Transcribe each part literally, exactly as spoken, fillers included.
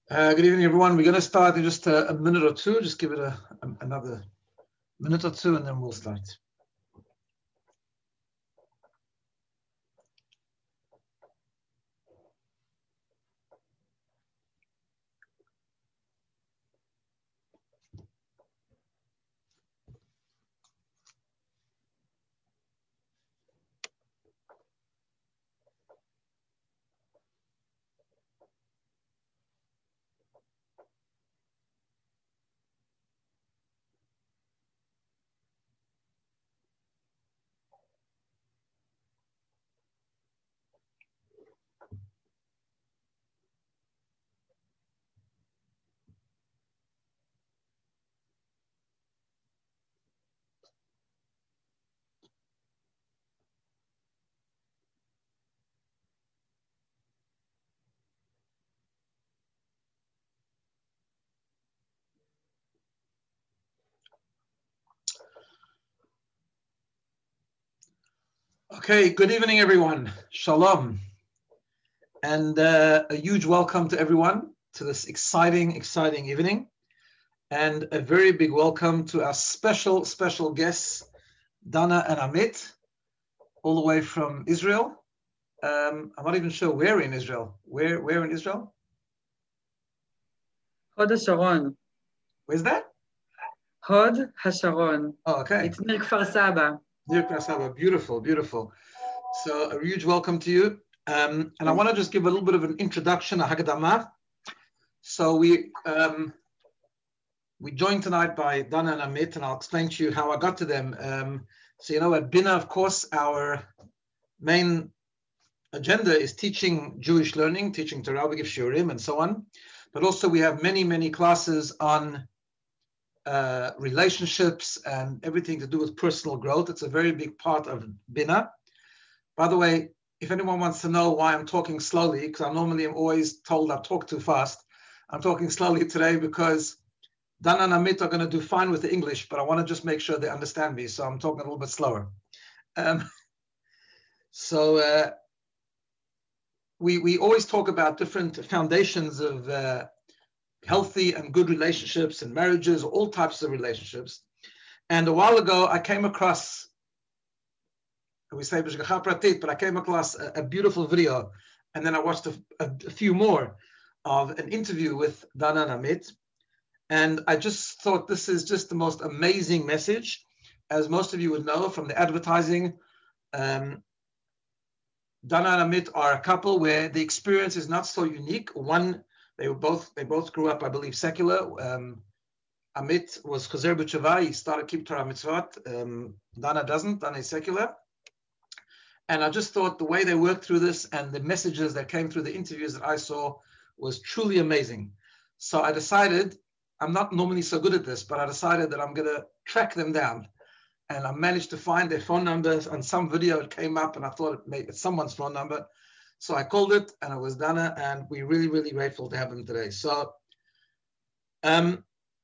Uh, good evening, everyone. We're going to start in just a, a minute or two. Just give it a, a, another minute or two, and then we'll start. Okay, good evening, everyone. Shalom. And uh, a huge welcome to everyone to this exciting, exciting evening. And a very big welcome to our special, special guests, Dana and Amit, all the way from Israel. Um, I'm not even sure where in Israel. Where, where in Israel? Hod HaSharon. Where's that? Hod HaSharon. Oh, okay. It's near Kfar Saba. Near Kfar Saba. Beautiful, beautiful. So a huge welcome to you. Um, and I want to just give a little bit of an introduction, a Hagdama. So we um, we joined tonight by Dana and Amit, and I'll explain to you how I got to them. Um, so, you know, at Bina, of course, our main agenda is teaching Jewish learning, teaching Torah, we give shiurim and so on. But also we have many, many classes on uh, relationships and everything to do with personal growth. It's a very big part of Bina. By the way, if anyone wants to know why I'm talking slowly, because I normally am always told I talk too fast, I'm talking slowly today because Dana and Amit are going to do fine with the English, but I want to just make sure they understand me, so I'm talking a little bit slower. Um, so uh, we we always talk about different foundations of uh, healthy and good relationships and marriages, all types of relationships. And a while ago, I came across, we say b'shgacha pratit, but I came across a, a beautiful video, and then I watched a, a, a few more of an interview with Dana and Amit. And I just thought this is just the most amazing message. As most of you would know from the advertising, um, Dana and Amit are a couple where the experience is not so unique. One, they were both they both grew up, I believe, secular. Um, Amit was Chazer B'Tshuvah. He started Keep Torah Mitzvot. Um, Dana doesn't. Dana is secular. And I just thought the way they worked through this and the messages that came through the interviews that I saw was truly amazing. So I decided, I'm not normally so good at this, but I decided that I'm going to track them down. And I managed to find their phone numbers. On some video it came up, and I thought it may, it's someone's phone number. So I called it, and it was Dana, and we're really, really grateful to have them today. So um,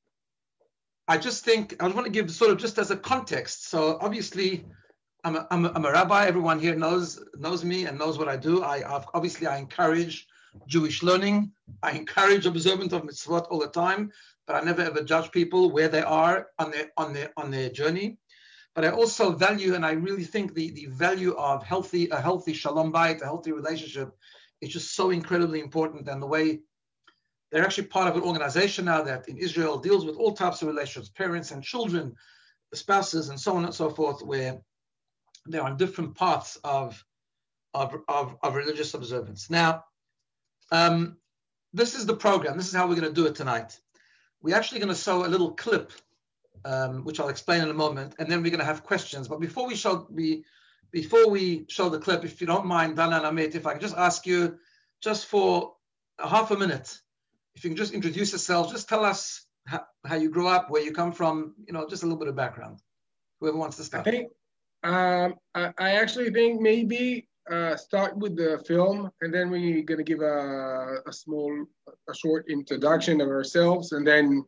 I just think, I want to give sort of just as a context. So obviously, I'm a, I'm a, I'm a rabbi. Everyone here knows knows me and knows what I do. I I've, obviously I encourage Jewish learning. I encourage observance of mitzvot all the time, but I never ever judge people where they are on their on their on their journey. But I also value, and I really think the, the value of healthy a healthy shalom bayit, a healthy relationship, is just so incredibly important. And the way they're actually part of an organization now that in Israel deals with all types of relationships, parents and children, spouses, and so on and so forth, where they're on different paths of of, of, of religious observance. Now, um, this is the program. This is how we're going to do it tonight. We're actually going to show a little clip, um, which I'll explain in a moment, and then we're going to have questions. But before we show we before we show the clip, if you don't mind, Dana and Amit, if I could just ask you, just for a half a minute, if you can just introduce yourselves, just tell us how, how you grew up, where you come from, you know, just a little bit of background. Whoever wants to start. I think, um, I, I actually think maybe uh, start with the film, and then we're gonna give a, a small, a short introduction of ourselves, and then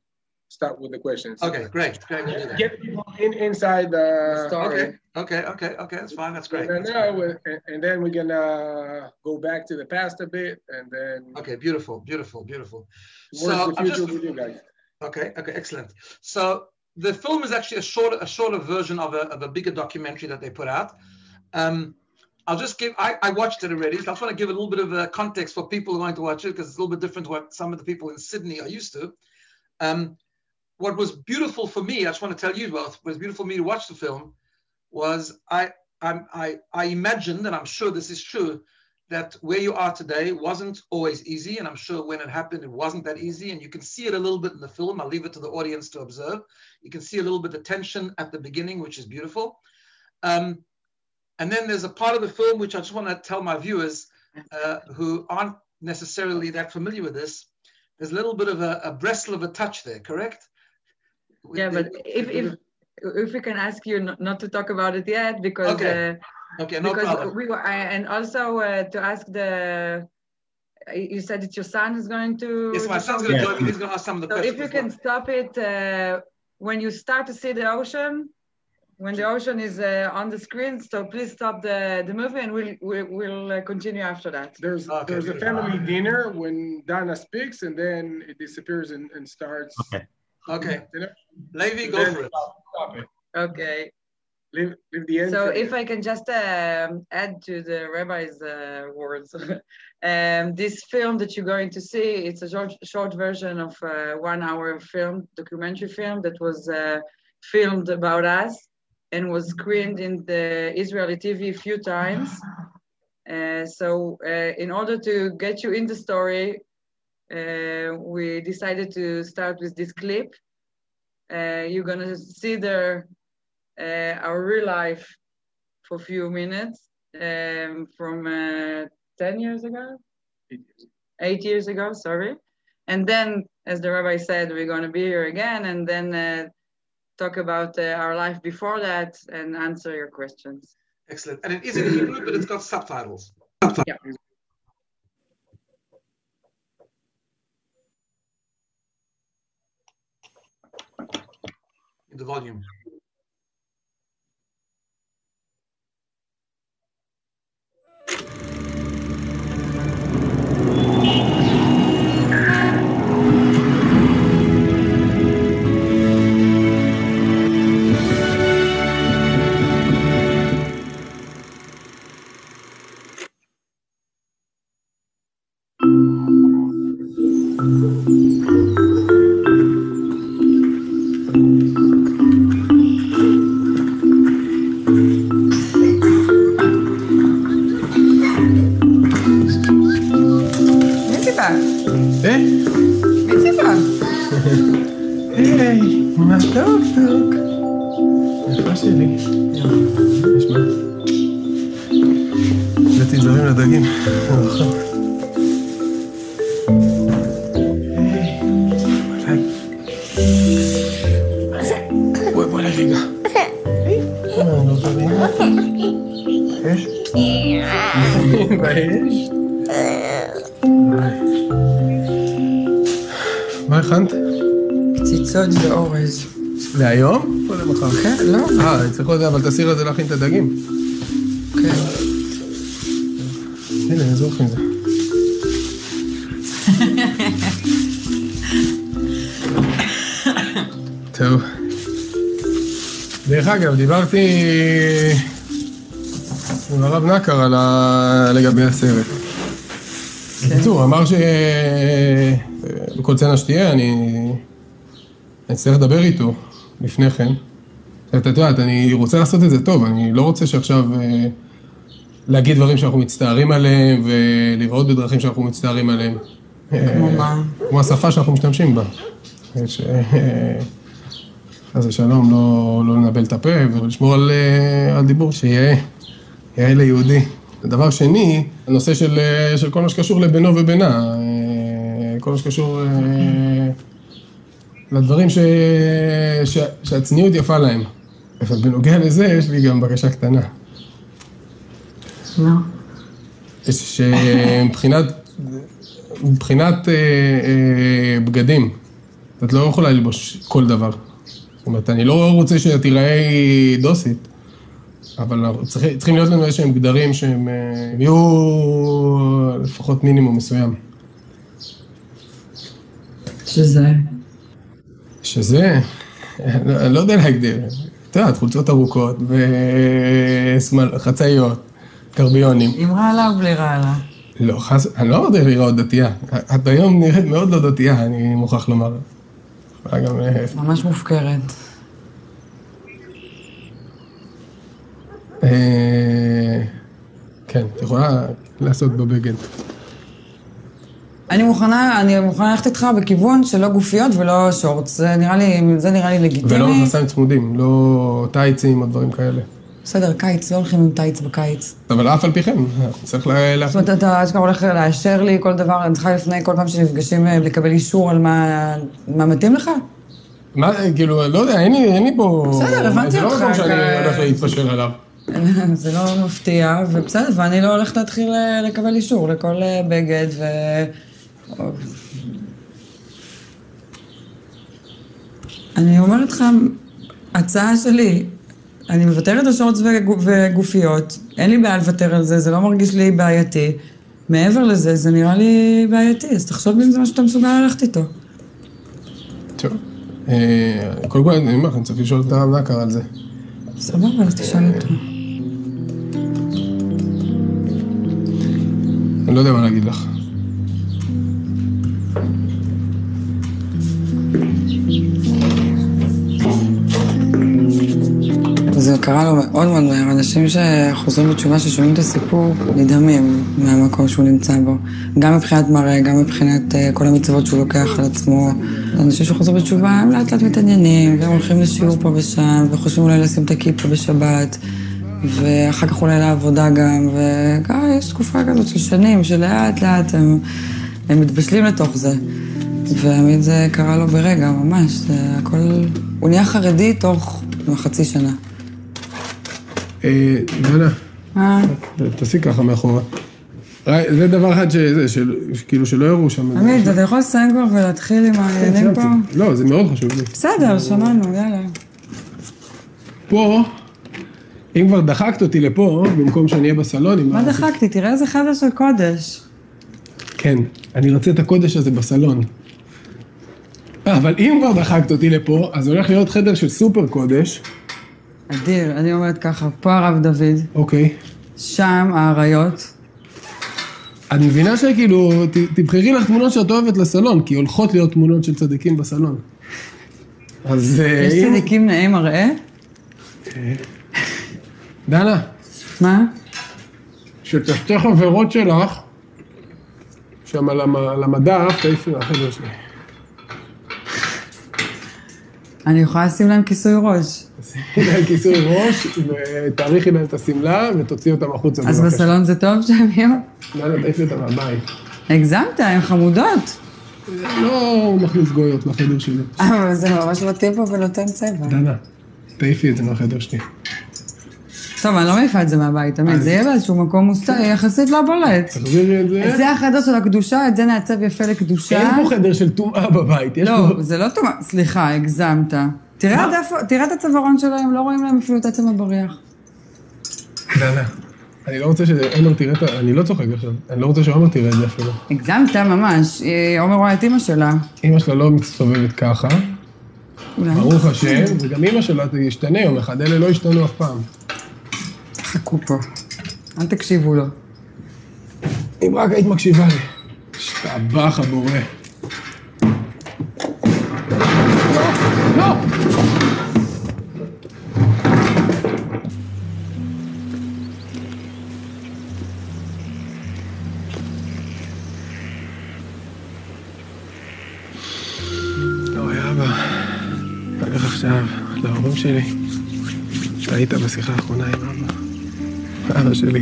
start with the questions. Okay, great, great. We'll do that. Get people in, inside the story. Okay, okay, okay, okay. That's fine. That's great. And, That's then, great. uh, and, and then we're gonna go back to the past a bit, and then Okay, beautiful, beautiful, beautiful. towards So the I'm future just with you guys. okay, okay, excellent. So the film is actually a shorter, a shorter version of a of a bigger documentary that they put out. Um, I'll just give. I, I watched it already. So I just want to give a little bit of a context for people who are going to watch it because it's a little bit different to what some of the people in Sydney are used to. Um, what was beautiful for me, I just want to tell you both, what was beautiful for me to watch the film was I I I, I imagined, and I'm sure this is true, that where you are today wasn't always easy, and I'm sure when it happened, it wasn't that easy, and you can see it a little bit in the film. I'll leave it to the audience to observe. You can see a little bit of tension at the beginning, which is beautiful. Um, and then there's a part of the film which I just want to tell my viewers uh, who aren't necessarily that familiar with this. There's a little bit of a, a Breslau of a touch there, correct? With Yeah, the- but if if if we can ask you not, not to talk about it yet, because Okay. uh, Okay, no because problem. we were, I, and also uh, to ask the, you said that your son is going to. Yes, my to son's show going to you. join me. He's going to ask some of the So questions. if you as well. can stop it uh, when you start to see the ocean, when the ocean is uh, on the screen, so please stop the, the movie and we'll, we'll, we'll uh, continue after that. There's Okay, there's a beautiful. family dinner when Dana speaks, and then it disappears and, and starts. Okay. Okay, Dinner. Levy, And go then for it. Stop, stop it. Okay. Leave, leave the end. So for if the- I can just um, add to the rabbi's uh, words, um, this film that you're going to see, it's a short, short version of a one hour film, documentary film that was uh, filmed about us and was screened in the Israeli T V a few times. Uh, so uh, in order to get you in the story, uh, we decided to start with this clip. Uh, you're gonna see there uh, our real life for a few minutes um, from uh, ten years ago, eight years ago, sorry. And then, as the rabbi said, we're gonna be here again and then uh, talk about uh, our life before that and answer your questions. Excellent. And it is in Hebrew, but it's got subtitles. Yeah. In the volume. Mitzvah, אה? mitzvah. היי, מה טוב טוב. יפה שלי. יש מה? הבאתי דברים לדגים. נכון. היי, וואי. בואי, בואי רגע. היי, מה, לא דברים? יש? מה יש? מה הכנת? קציצות ואורז. להיום? או למחר? כן, לא. אה, צריך עוד זה, אבל תסיר את זה להכין את הדגים. כן. הנה, אני אעזור לך עם זה. טוב. דרך אגב, דיברתי עם הרב נקר על ה... לגבי הסרט. בקיצור, אמר שבכל צנה שתהיה, אני אצטרך לדבר איתו לפני כן. את יודעת, אני רוצה לעשות את זה טוב, אני לא רוצה שעכשיו להגיד דברים שאנחנו מצטערים עליהם ולראות בדרכים שאנחנו מצטערים עליהם. כמו מה? כמו השפה שאנחנו משתמשים בה. ש... אז שלום, לא, לא לנבל את הפה ולשמור על, על דיבור שיהיה, יהיה ליהודי. דבר שני, הנושא של, של כל מה שקשור לבינו ובינה, כל מה שקשור לדברים ש, ש, שהצניעות יפה להם. אבל בנוגע לזה יש לי גם בקשה קטנה. לא. שמבחינת, מבחינת אה, אה, בגדים, את לא יכולה ללבוש כל דבר. זאת אומרת, אני לא רוצה שתיראה דוסית, אבל צריכים, צריכים להיות לנו איזשהם גדרים שהם יהיו לפחות מינימום מסוים. שזה? שזה? אני לא יודע להגדיר. אתה יודע, חולצות ארוכות וחצאיות, קרביונים. עם רעלה או בלי רעלה? לא, חס... אני לא יודע לראות דתייה. את היום נראית מאוד לא דתייה, אני מוכרח לומר. גם... ממש מופקרת. כן, את יכולה לעשות בבגד. אני מוכנה, אני מוכנה ללכת איתך בכיוון של לא גופיות ולא שורטס. זה נראה לי, זה נראה לי לגיטימי. ולא מכנסיים צמודים, לא טייצים או דברים כאלה. בסדר, קיץ, לא הולכים עם טייץ בקיץ. אבל אף על פי כן, צריך לה... זאת אומרת, אתה אשכרה הולך לאשר לי כל דבר, אני צריכה לפני כל פעם שנפגשים לקבל אישור על מה, מה מתאים לך? מה, כאילו, לא יודע, אין לי, אין לי פה... בסדר, הבנתי אותך. זה לא מקום שאני הולך להתפשר עליו. זה לא מפתיע, ובסדר, ואני לא הולכת להתחיל לקבל אישור לכל בגד ו... אני אומרת לך, הצעה שלי, אני מוותרת על שורטס וגופיות, אין לי בעיה לוותר על זה, זה לא מרגיש לי בעייתי. מעבר לזה, זה נראה לי בעייתי, אז תחשוב אם זה מה שאתה מסוגל ללכת איתו. טוב, קודם כל אני אומר, אני צריך לשאול את הרב נקר על זה. סבבה, אז תשאל אותו. אני לא יודע מה להגיד לך. זה קרה לו מאוד מאוד מהר. אנשים שחוזרים בתשובה ששומעים את הסיפור נדהמים מהמקום שהוא נמצא בו. גם מבחינת מראה, גם מבחינת uh, כל המצוות שהוא לוקח על עצמו. אנשים שחוזרים בתשובה הם לאט לאט מתעניינים, והם הולכים לשיעור פה ושם, וחושבים אולי לשים את הכיפה בשבת, ואחר כך אולי לעבודה גם, ויש תקופה כזאת של שנים, שלאט לאט הם, הם מתבשלים לתוך זה. והאמת זה קרה לו ברגע, ממש. זה הכל... הוא נהיה חרדי תוך חצי שנה. דנה, אה? תעשי ככה מאחורה. זה דבר אחד שכאילו שלא יראו שם. עמית, אתה יכול לסיים כבר ולהתחיל עם העניינים פה? לא, זה מאוד חשוב לי. בסדר, שמענו, יאללה. פה, אם כבר דחקת אותי לפה, במקום שאני אהיה בסלון... מה דחקתי? תראה איזה חדר של קודש. כן, אני רוצה את הקודש הזה בסלון. אבל אם כבר דחקת אותי לפה, אז הולך להיות חדר של סופר קודש. אדיר, אני אומרת ככה, פה הרב דוד. אוקיי. שם האריות. אני מבינה שכאילו, תבחרי לך תמונות שאת אוהבת לסלון, כי הולכות להיות תמונות של צדיקים בסלון. אז... יש צדיקים נאה מראה? דנה. מה? שתשתי חברות שלך, שם על המדף, תעיפי לחדר שלי. אני יכולה לשים להם כיסוי ראש. שימי להם כיסוי ראש, ותאריכי להם את הסמלה, ותוציאי אותם החוצה. אז בסלון זה טוב שהם יהיו? דנה, תעיפי אותם מהבית. הגזמת, הן חמודות. לא מכניס גויות לחדר שלי. אבל זה ממש מתאים פה ונותן צבע. דנה, תעיפי את זה מהחדר שלי. טוב, אני לא מעיפה את זה מהבית, תמיד. זה יהיה באיזשהו מקום מוסתר, יחסית לא בולט. תחזירי את זה. זה החדר של הקדושה, את זה נעצב יפה לקדושה. אין פה חדר של טומאה בבית. לא, זה לא טומאה. סליחה, הגזמת. תראה את הצווארון שלהם, לא רואים להם אפילו את עצם הבריח. דנה, אני לא רוצה שעומר תראה את ה... אני לא צוחק עכשיו. אני לא רוצה שעומר תראה את זה אפילו. הגזמת ממש. עומר רואה את אמא שלה. אמא שלה לא מסתובבת ככה. ברוך השם, וגם אמא שלה תשתנה יום אחד, אלה לא השתנו אף פעם. חכו פה. אל תקשיבו לו. אם רק היית מקשיבה לי. שתבח הבורא. לא! לא! אוי, אבא. הולך עכשיו להורים שלי. שהיית בשיחה האחרונה עם אבא. אבא שלי.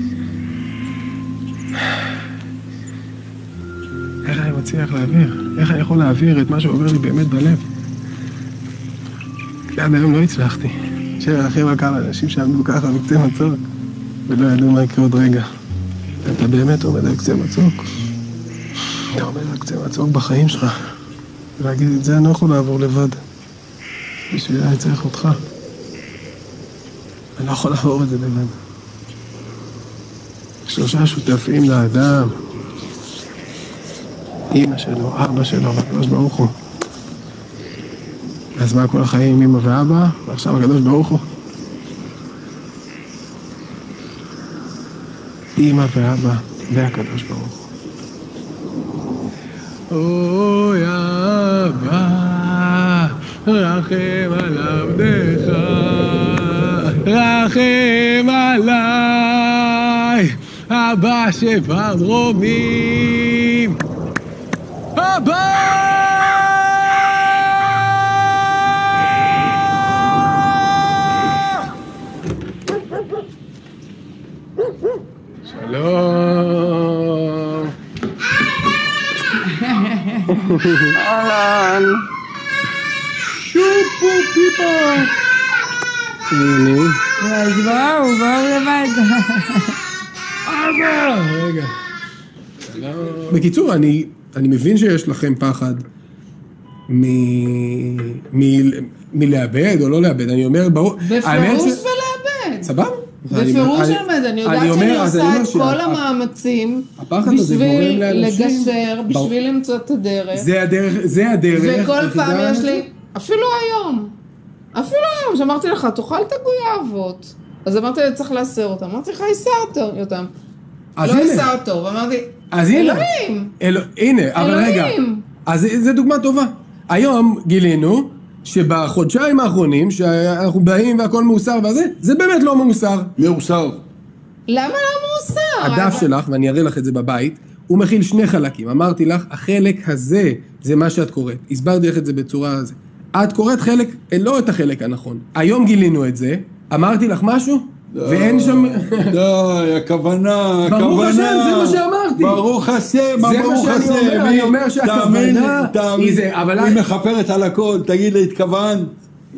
איך אני מצליח להעביר? איך אני יכול להעביר את מה שעובר לי באמת בלב? עד היום לא הצלחתי. שבר אחים רק על אנשים שעמדו ככה בקצה מצוק, ולא ידעו מה יקרה עוד רגע. אתה באמת עומד על קצה מצוק? אתה עומד על קצה מצוק בחיים שלך. להגיד את זה, אני לא יכול לעבור לבד. בשביל אני צריך אותך. אני לא יכול לעבור את זה לבד. שלושה שותפים לאדם. אמא שלו, אבא שלו, והקדוש ברוך הוא. אז מה כל החיים, אמא ואבא, ועכשיו הקדוש ברוך הוא. אמא ואבא והקדוש ברוך הוא. אוי אבא, רחם על עבדך, רחם עליי, אבא שבדרומים, אבא! שלום. אהלן. שופו פיפה. הנה. אז בואו, בואו לבד. אבא! רגע. בקיצור, אני, אני מבין שיש לכם פחד מ... מ... מלאבד או לא לאבד. אני אומר, ברור... בפירוש ולאבד. סבבה? בפירוש לאבד. אני יודעת שאני עושה את כל המאמצים בשביל לגשר, בשביל למצוא את הדרך. זה הדרך, זה הדרך. וכל פעם יש לי, אפילו היום, אפילו היום, שאמרתי לך, תאכל את הגויאבות. אז אמרתי לי, צריך לאסר אותם. אמרתי לך, איסרת אותם. לא איסרת טוב. אמרתי, אלוהים. הנה, אבל רגע. אז זו דוגמה טובה. היום גילינו שבחודשיים האחרונים, שאנחנו באים והכל מאוסר וזה, זה באמת לא מאוסר. מאוסר. למה לא מאוסר? הדף שלך, ואני אראה לך את זה בבית, הוא מכיל שני חלקים. אמרתי לך, החלק הזה, זה מה שאת קוראת. הסברתי לך את זה בצורה הזה. את קוראת חלק, לא את החלק הנכון. היום גילינו את זה, אמרתי לך משהו, ואין שם... די, הכוונה, הכוונה. ברוך השם, זה מה שאמרתי. ברוך השם, ברוך השם. זה מה שאני אומר, אני אומר שהכוונה... תאמין, היא מחפרת על הכל, תגיד לה, התכוונת.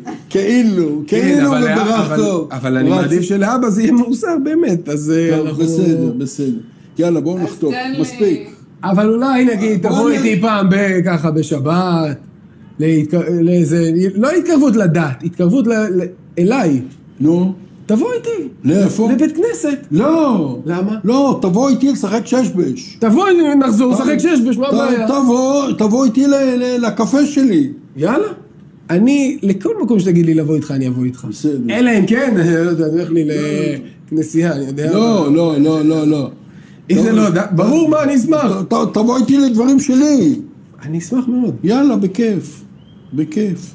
כאילו, כאילו וברך טוב. אבל אני מעדיף שלאבא זה יהיה מאוסר באמת, אז... בסדר, בסדר. יאללה, בואו נחתוך, מספיק. אבל אולי נגיד, תבוא איתי פעם ככה בשבת, לאיזה... לא התקרבות לדת, התקרבות אליי. נו. תבוא איתי. לאיפה? לבית כנסת. לא. למה? לא, תבוא איתי לשחק ששבש. תבוא, נחזור לשחק ששבש, מה הבעיה? תבוא, תבוא איתי לקפה שלי. יאללה. אני, לכל מקום שתגיד לי לבוא איתך, אני אבוא איתך. בסדר. אלא אם כן, אני לא יודע, אני הולך לי לכנסייה, אני יודע. לא, לא, לא, לא, לא. איזה לא, ברור מה, אני אשמח. תבוא איתי לדברים שלי. אני אשמח מאוד. יאללה, בכיף. בכיף.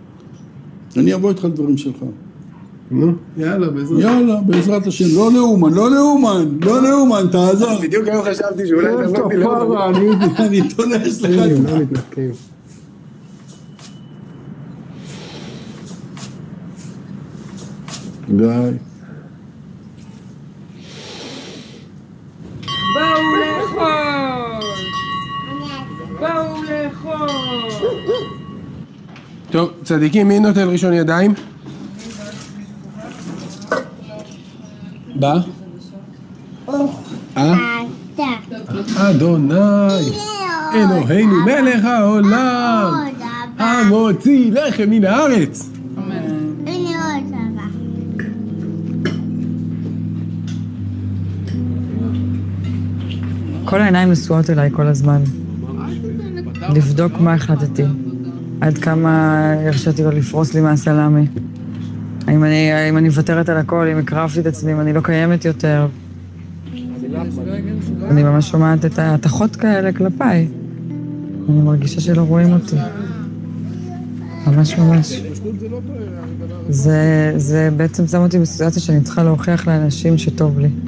אני אבוא איתך לדברים שלך. נו, יאללה, בעזרת. יאללה, בעזרת השם. לא לאומן, לא לאומן, לא לאומן, תעזור. בדיוק היום חשבתי שאולי תבואתי לאומן. אני תולש לך. לא מתנתקים. די. באו לאכול! באו לאכול! טוב, צדיקים, מי נוטל ראשון ידיים? בא? אה? אדוני, אלוהינו מלך העולם, המוציא לחם מן הארץ. כל העיניים נשואות אליי כל הזמן. לבדוק מה החלטתי. עד כמה הרשיתי לו לפרוס לי מהסלמי. האם אני, האם אני מוותרת על הכל, אם הקרבתי את עצמי, אם אני לא קיימת יותר. אני ממש שומעת את ההתחות כאלה כלפיי. אני מרגישה שלא רואים אותי. ממש ממש. זה, זה בעצם שם אותי בסיטואציה שאני צריכה להוכיח לאנשים שטוב לי.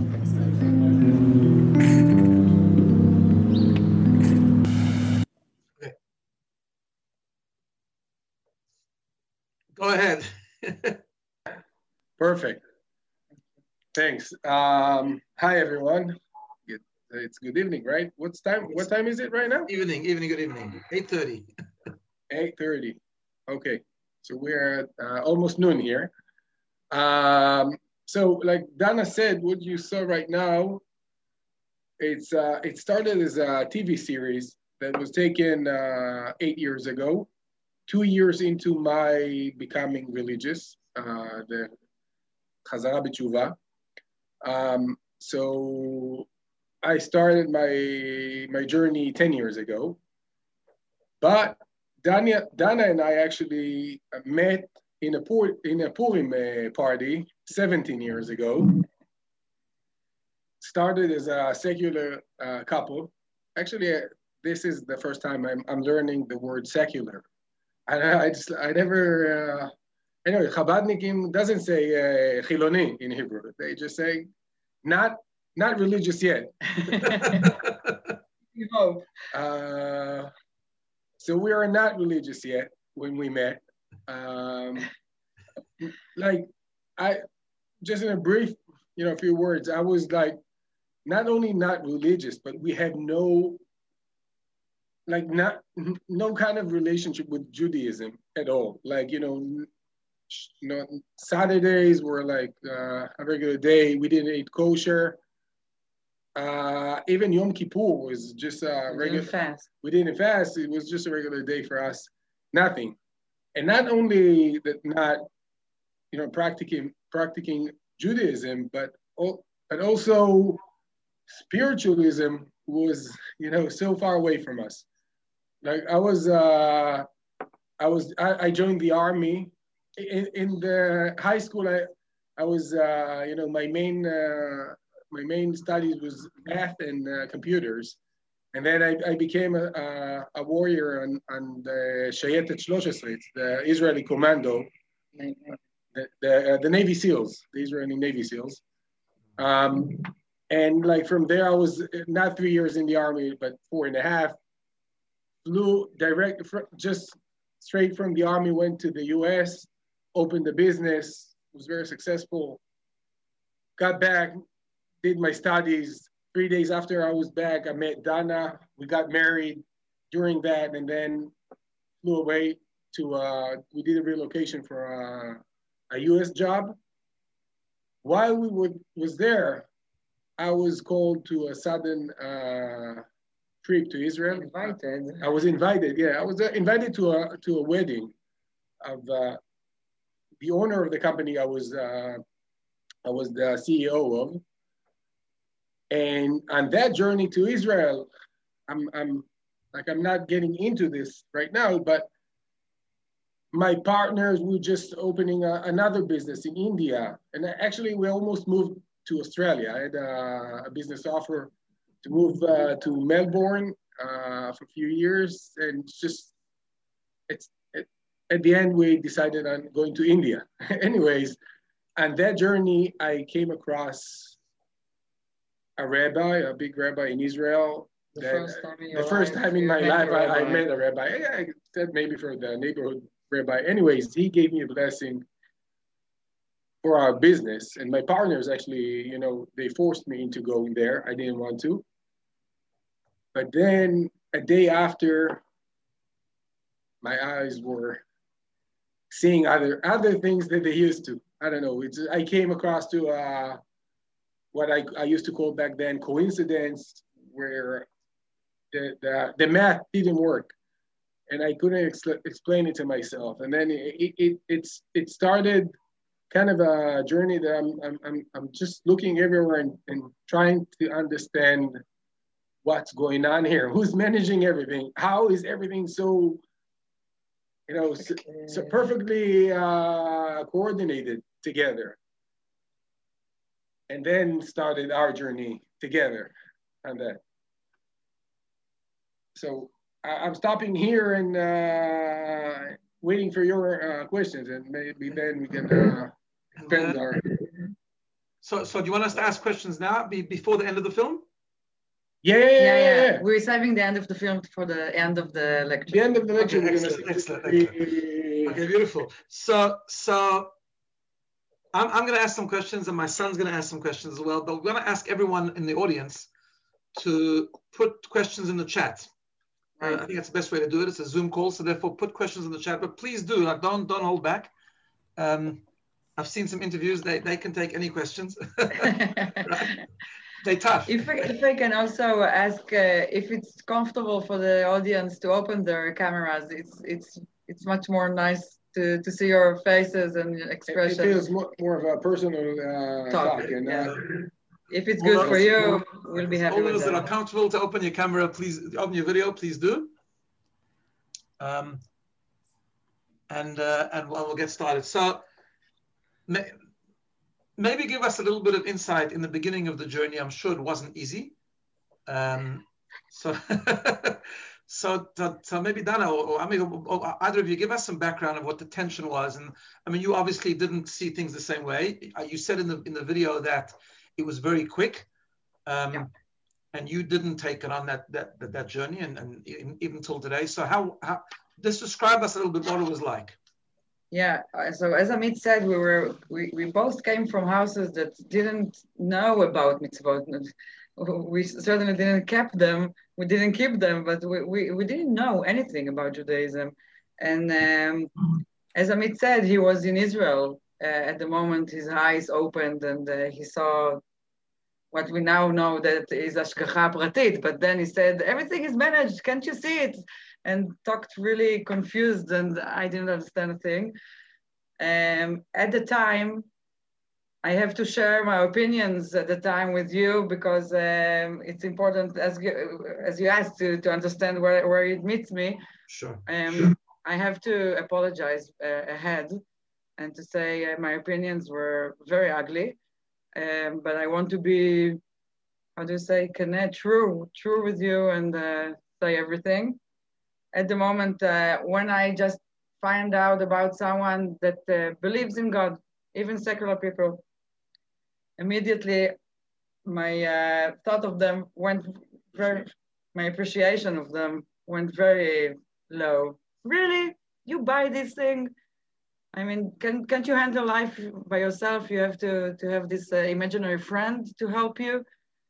Go ahead. Perfect. Thanks. Um, hi, everyone. It's good evening, right? What's time? What time is it right now? Evening, evening, good evening. eight thirty. eight thirty. Okay. So we're at uh, almost noon here. Um, so like Dana said, what you saw right now, it's uh, it started as a T V series that was taken uh, eight years ago, two years into my becoming religious, uh, the Chazara B'Tshuva. Um, so I started my, my journey ten years ago, but Dana, Dana and I actually met in a, Pur, in a Purim uh, party seventeen years ago. Started as a secular uh, couple. Actually, uh, this is the first time I'm, I'm learning the word secular. I, I, just, I never, uh, anyway, Chabadnikim doesn't say uh, Chiloni in Hebrew. They just say, not, not religious yet. You hope. Uh, so we are not religious yet when we met. Um, like, I, just in a brief, you know, few words, I was like, not only not religious, but we had no, like not, no kind of relationship with Judaism at all. Like, you know, you know, Saturdays were like uh, a regular day. We didn't eat kosher. Uh, even Yom Kippur was just a regular fast. We didn't fast. It was just a regular day for us. Nothing. And not only that, not, you know, practicing practicing Judaism, but but also spiritualism was, you know, so far away from us. Like I was, uh, I was, I, I joined the army. In, in the high school, I, I was, uh, you know, my main, uh, my main studies was math and uh, computers. And then I, I became a, a, a warrior on, on the Shayetet thirteen, the Israeli commando, the, the, uh, the Navy SEALs, the Israeli Navy SEALs. Um, and like from there, I was not three years in the army, but four and a half. Flew direct, just straight from the army, went to the U S, opened a business, was very successful. Got back, did my studies. Three days after I was back, I met Dana. We got married during that, and then flew away to, uh, we did a relocation for uh, a U S job. While we would, was there, I was called to a sudden uh, trip to Israel. Invited. I was invited, yeah. I was uh, invited to a, to a wedding of uh, the owner of the company I was, uh, I was the C E O of. And on that journey to Israel, I'm, I'm like, I'm not getting into this right now, but my partners were just opening a, another business in India. And actually we almost moved to Australia. I had a, a business offer to move uh, to Melbourne uh, for a few years. And it's just, it's, it, at the end, we decided on going to India. Anyways, on that journey, I came across a rabbi, a big rabbi in Israel. The that, first time in, the first life, time in my life, I, I met a rabbi. I said maybe for the neighborhood rabbi. Anyways, he gave me a blessing for our business. And my partners actually, you know, they forced me into going there. I didn't want to. But then a day after, my eyes were seeing other other things that they used to. I don't know. It's, I came across to uh, what I, I used to call back then coincidence, where the, the, the math didn't work. And I couldn't ex explain it to myself. And then it, it, it's, it started kind of a journey that I'm, I'm, I'm, I'm just looking everywhere and, and trying to understand what's going on here. Who's managing everything? How is everything so, you know, so, so perfectly uh, coordinated together? And then started our journey together on that. So I, I'm stopping here and uh, waiting for your uh, questions, and maybe then we can uh, expand our. So, so do you want us to ask questions now, be, before the end of the film? Yeah, yeah, yeah, yeah, yeah. yeah. We're saving the end of the film for the end of the lecture. The end of the lecture. Okay, we're excellent, gonna excellent, excellent. Okay, beautiful. So, so I'm, I'm going to ask some questions, and my son's going to ask some questions as well. But we're going to ask everyone in the audience to put questions in the chat. Right. Uh, I think that's the best way to do it. It's a Zoom call, so therefore put questions in the chat. But please do, like, don't don't hold back. Um, I've seen some interviews; they they can take any questions. Right? Stay tough. If I, if I can also ask uh, if it's comfortable for the audience to open their cameras, it's it's it's much more nice to, to see your faces and expressions. It feels more, more of a personal uh, talk. talk and, yeah. uh, if it's good for you, we'll be happy all with those that. that are comfortable to open your camera, please open your video, please do. Um, and uh, and we'll, we'll get started. So may, maybe give us a little bit of insight in the beginning of the journey. I'm sure it wasn't easy. Um, so, so, so, so maybe Dana or, or Ami, or, or either of you, give us some background of what the tension was. And I mean, you obviously didn't see things the same way. You said in the in the video that it was very quick, um, yeah. and you didn't take it on that that that, that journey, and, and even till today. So how how just describe us a little bit what it was like. Yeah, so as Amit said, we were we, we both came from houses that didn't know about mitzvot. We certainly didn't keep them. We didn't keep them, but we, we, we didn't know anything about Judaism. And um, as Amit said, he was in Israel uh, at the moment. His eyes opened and uh, he saw what we now know that is Hashgacha Pratit. But then he said, everything is managed. Can't you see it? And talked really confused, and I didn't understand a thing. Um, at the time, I have to share my opinions at the time with you because um, it's important, as you, as you asked, to, to understand where, where it meets me. Sure. Um, sure. I have to apologize uh, ahead and to say uh, my opinions were very ugly, um, but I want to be, how do you say, connect, true, true with you and uh, say everything. At the moment, uh, when I just find out about someone that uh, believes in God, even secular people, immediately my uh, thought of them went very, my appreciation of them went very low. Really? You buy this thing? I mean, can, can't you handle life by yourself? You have to, to have this uh, imaginary friend to help you.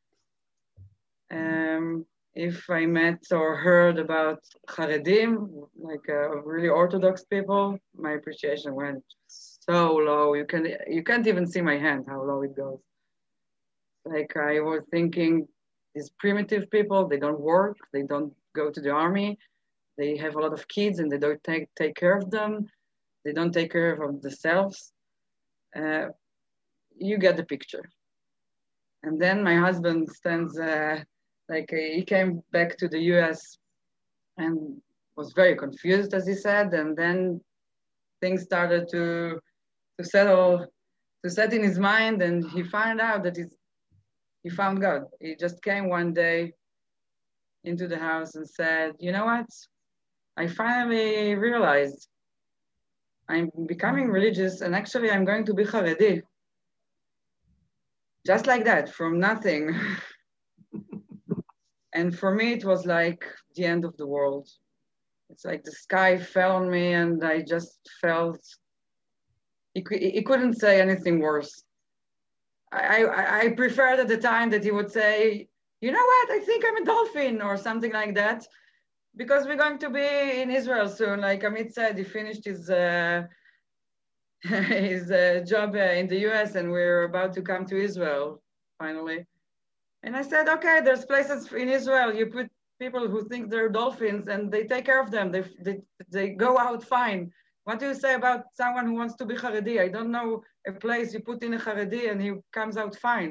Um, If I met or heard about Haredim, like uh, really Orthodox people, my appreciation went so low. You can you can't even see my hand how low it goes. Like I was thinking, these primitive people, they don't work, they don't go to the army, they have a lot of kids and they don't take take care of them, they don't take care of themselves. Uh, you get the picture. And then my husband stands. Uh, Like uh, he came back to the U S and was very confused, as he said, and then things started to to settle, to set in his mind, and he found out that he's, he found God. He just came one day into the house and said, you know what? I finally realized I'm becoming religious, and actually I'm going to be Haredi. Just like that, from nothing. And for me, it was like the end of the world. It's like the sky fell on me and I just felt, he, he couldn't say anything worse. I, I, I preferred at the time that he would say, you know what, I think I'm a dolphin or something like that, because we're going to be in Israel soon. Like Amit said, he finished his, uh, his uh, job uh, in the U S and we're about to come to Israel, finally. And I said, okay, there's places in Israel, you put people who think they're dolphins and they take care of them. They, they, they go out fine. What do you say about someone who wants to be Haredi? I don't know a place you put in a Haredi and he comes out fine.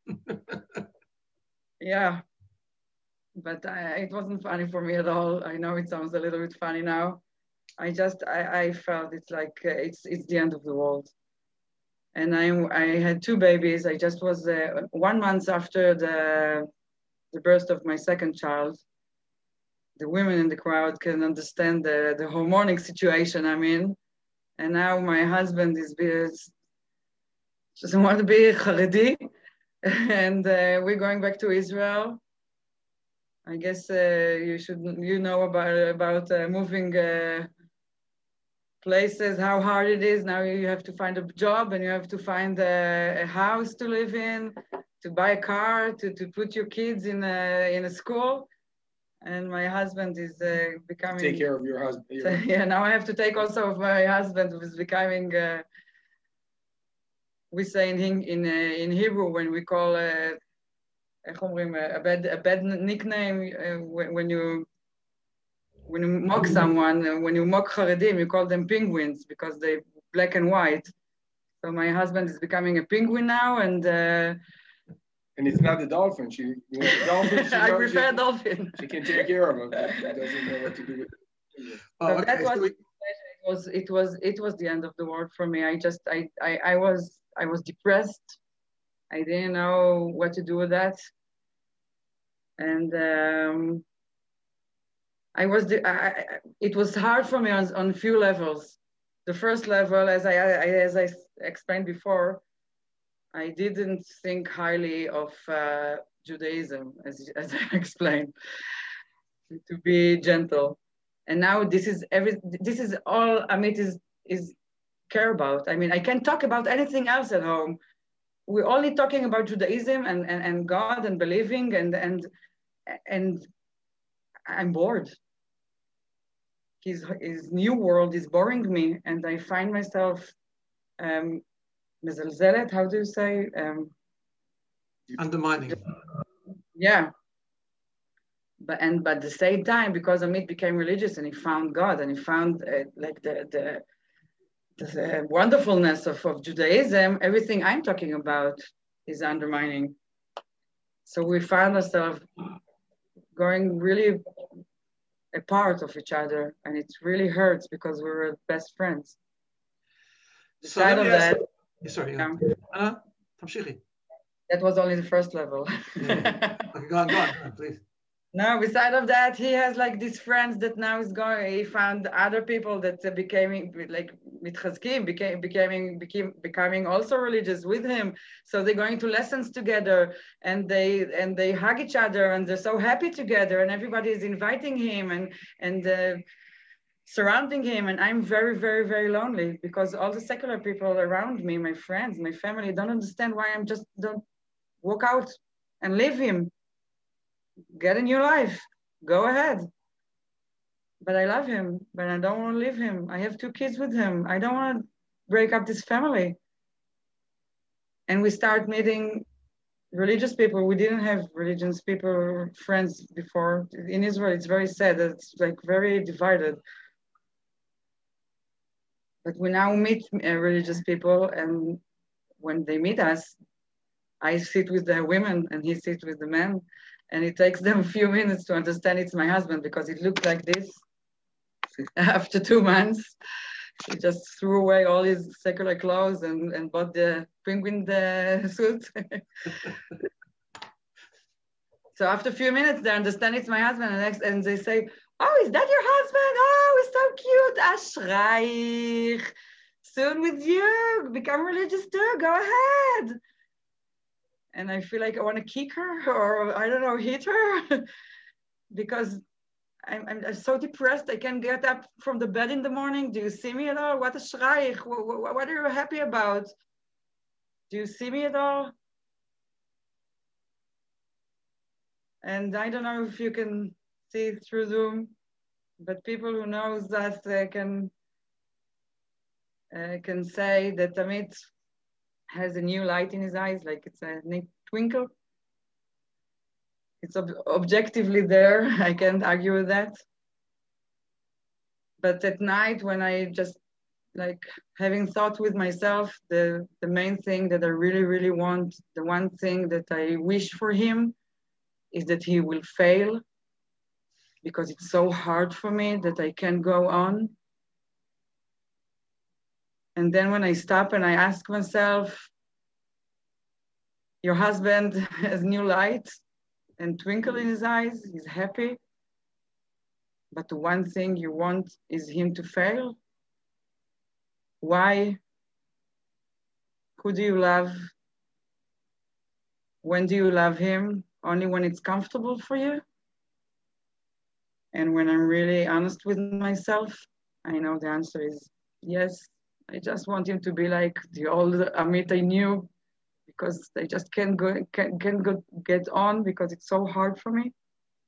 Yeah, but I, it wasn't funny for me at all. I know it sounds a little bit funny now. I just, I, I felt it's like, uh, it's, it's the end of the world. And I, I had two babies. I just was uh, one month after the, the birth of my second child. The women in the crowd can understand the, the hormonic situation I'm in. And now my husband is, is doesn't want to be Haredi. And uh, we're going back to Israel. I guess uh, you should, you know about, about uh, moving uh, places, how hard it is. Now you have to find a job and you have to find a, a house to live in, to buy a car, to, to put your kids in a, in a school. And my husband is uh, becoming... Take care of your husband. So, yeah, now I have to take also of my husband who is becoming, uh, we say in, in, uh, in Hebrew when we call uh, איך אומרים, a bad, a bad nickname uh, when, when you when you mock someone, uh, when you mock Haredim, you call them penguins because they're black and white. So my husband is becoming a penguin now, and uh, and it's not the dolphin. She, you know, the dolphin. She I knows prefer she, dolphin. She can take care of him. But she doesn't know what to do with it. Oh, so okay. that was, so we... it was it was it was the end of the world for me. I just I I, I was I was depressed. I didn't know what to do with that, and. Um, I was, the, I, I, it was hard for me on, on a few levels. The first level, as I, I as I explained before, I didn't think highly of uh, Judaism, as, as I explained, to, to be gentle. And now this is every, this is all Amit is, is care about. I mean, I can't talk about anything else at home. We're only talking about Judaism and, and, and God and believing, and, and, and I'm bored. His, his new world is boring me, and I find myself um, mezalzelet, how do you say? Um, Undermining. Yeah. But and but at the same time, because Amit became religious and he found God and he found uh, like the, the, the wonderfulness of, of Judaism, everything I'm talking about is undermining. So we found ourselves going really a part of each other, and it really hurts because we were best friends. So Beside of that, sorry, yeah. uh, tamshichi. That was only the first level. Yeah. Okay, go on, go on, go on, please. No, beside of that, he has like these friends that now is going. He found other people that uh, became like mitchazkim, became becoming became becoming also religious with him. So they're going to lessons together, and they and they hug each other, and they're so happy together, and everybody is inviting him and and uh, surrounding him. And I'm very very very lonely because all the secular people around me, my friends, my family, don't understand why I'm just don't walk out and leave him. Get a new life, go ahead. But I love him, but I don't want to leave him. I have two kids with him. I don't want to break up this family. And we start meeting religious people. We didn't have religious people, friends before. In Israel, it's very sad. It's like very divided. But we now meet uh, religious people, and when they meet us, I sit with the women and he sits with the men. And it takes them a few minutes to understand it's my husband because it looked like this. After two months, he just threw away all his secular clothes and, and bought the penguin the suit. So after a few minutes, they understand it's my husband, and, next, and they say, "Oh, is that your husband? Oh, he's so cute. Ashraich. Soon with you. Become religious too. Go ahead." And I feel like I want to kick her or, I don't know, hit her because I'm, I'm so depressed. I can't get up from the bed in the morning. Do you see me at all? What a shraich. What, what are you happy about? Do you see me at all? And I don't know if you can see through Zoom, but people who knows that uh, can, uh, can say that Amit has a new light in his eyes, like it's a neat twinkle. It's ob objectively there. I can't argue with that. But at night, when I just like having thought with myself, the, the main thing that I really, really want, the one thing that I wish for him is that he will fail, because it's so hard for me that I can't go on. And then when I stop and I ask myself, your husband has new light and twinkle in his eyes, he's happy, but the one thing you want is him to fail? Why? Who do you love? When do you love him? Only when it's comfortable for you? And when I'm really honest with myself, I know the answer is yes. I just want him to be like the old Amit I knew, because I just can't go, can't, can't go get on because it's so hard for me.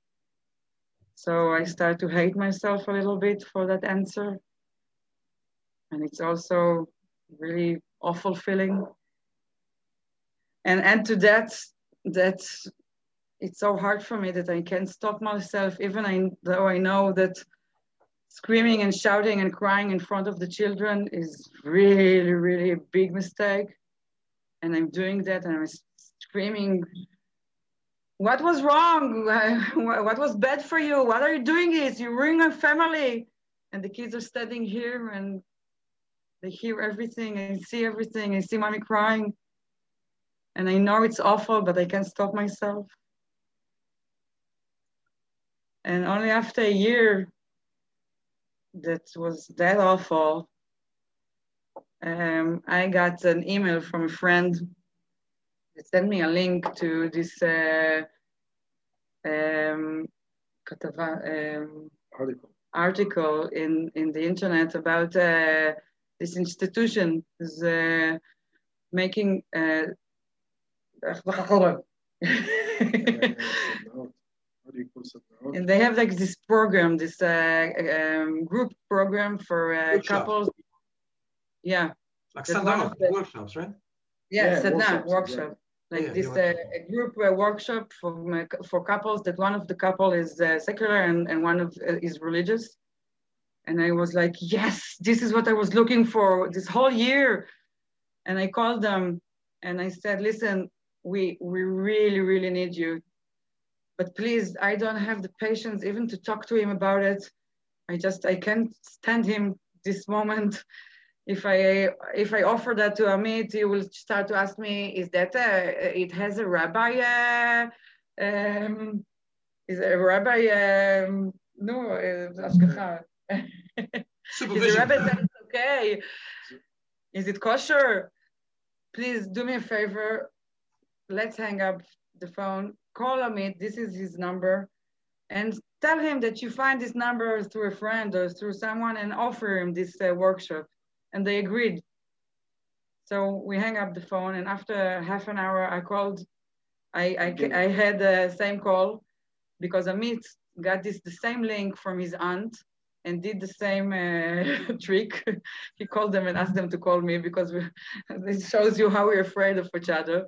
So I start to hate myself a little bit for that answer. And it's also really awful feeling. And add to that, that it's so hard for me that I can't stop myself, even I, though I know that screaming and shouting and crying in front of the children is really, really a big mistake. And I'm doing that and I'm screaming, what was wrong? What was bad for you? What are you doing this? You ruin my family. And the kids are standing here and they hear everything and see everything and see mommy crying. And I know it's awful, but I can't stop myself. And only after a year that was that awful, um, I got an email from a friend that sent me a link to this uh, um, um, Article. article in, in the internet about uh, this institution is uh, making uh, and they have like this program, this uh, um, group program for uh, couples. Yeah. Like Sadna workshops, right? Yeah, yeah Sadna workshops, workshop. Yeah. Like yeah, this uh, a group uh, workshop for for couples that one of the couple is uh, secular and, and one of uh, is religious. And I was like, yes, this is what I was looking for this whole year. And I called them and I said, listen, we we really, really need you. But please, I don't have the patience even to talk to him about it. I just, I can't stand him this moment. If I if I offer that to Amit, he will start to ask me, is that a, it has a rabbi, uh, um, is a rabbi, um, no, uh, is a rabbi that it's okay? Is it kosher? Please do me a favor. Let's hang up the phone. Call Amit, this is his number, and tell him that you find this number through a friend or through someone and offer him this uh, workshop. And they agreed. So we hang up the phone, and after half an hour, I called. I I, I had the same call because Amit got this the same link from his aunt and did the same uh, trick. He called them and asked them to call me because we, it shows you how we're afraid of each other.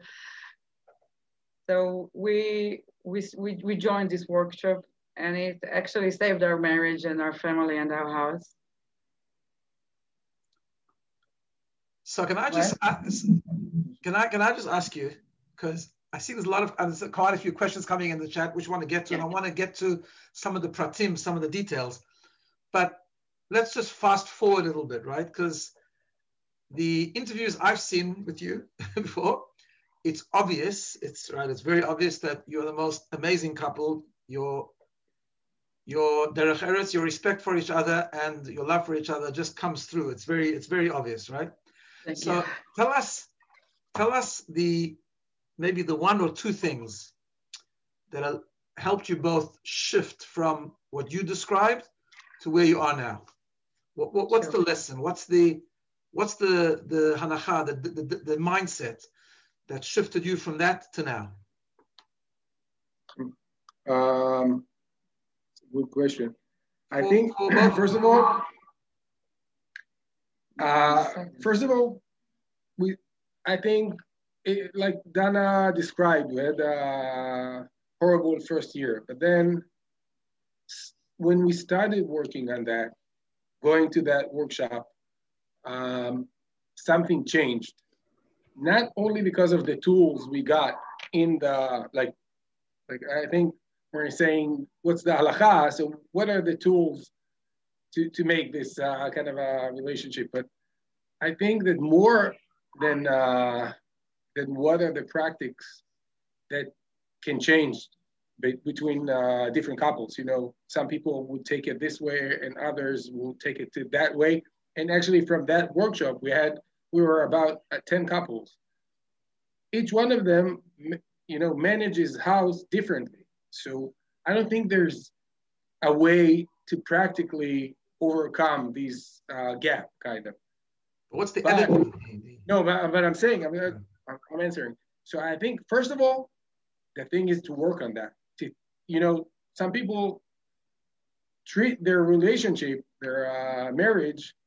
So we we we we joined this workshop, and it actually saved our marriage and our family and our house. So can I just ask, can I can I just ask you, because I see there's a lot of there's quite a few questions coming in the chat which I want to get to, and I want to get to some of the pratim, some of the details, but let's just fast forward a little bit, right? Because the interviews I've seen with you before, it's obvious, it's right, it's very obvious that you're the most amazing couple. Your your derech eretz, your respect for each other, and your love for each other just comes through. It's very it's very obvious, right? Thank so you. tell us, tell us the maybe the one or two things that have helped you both shift from what you described to where you are now. What, what, what's sure. the lesson? What's the what's the the hanacha, the, the, the, the mindset that shifted you from that to now? Um, good question. I for, think for first of all. Uh, first of all, we, I think, it, like Dana described, we had a horrible first year. But then when we started working on that, going to that workshop, um, something changed. Not only because of the tools we got in the, like, like I think we're saying, what's the halacha? So what are the tools to, to make this uh, kind of a relationship? But I think that more than, uh, than what are the practices that can change be between uh, different couples. You know, some people would take it this way and others will take it to that way. And actually from that workshop, we had, we were about uh, ten couples. Each one of them, you know, manages house differently. So I don't think there's a way to practically overcome these uh, gap, kind of. What's the but, edit? No, but, but I'm saying, I mean, I'm answering. So I think, first of all, the thing is to work on that. To, you know, some people treat their relationship, their uh, marriage,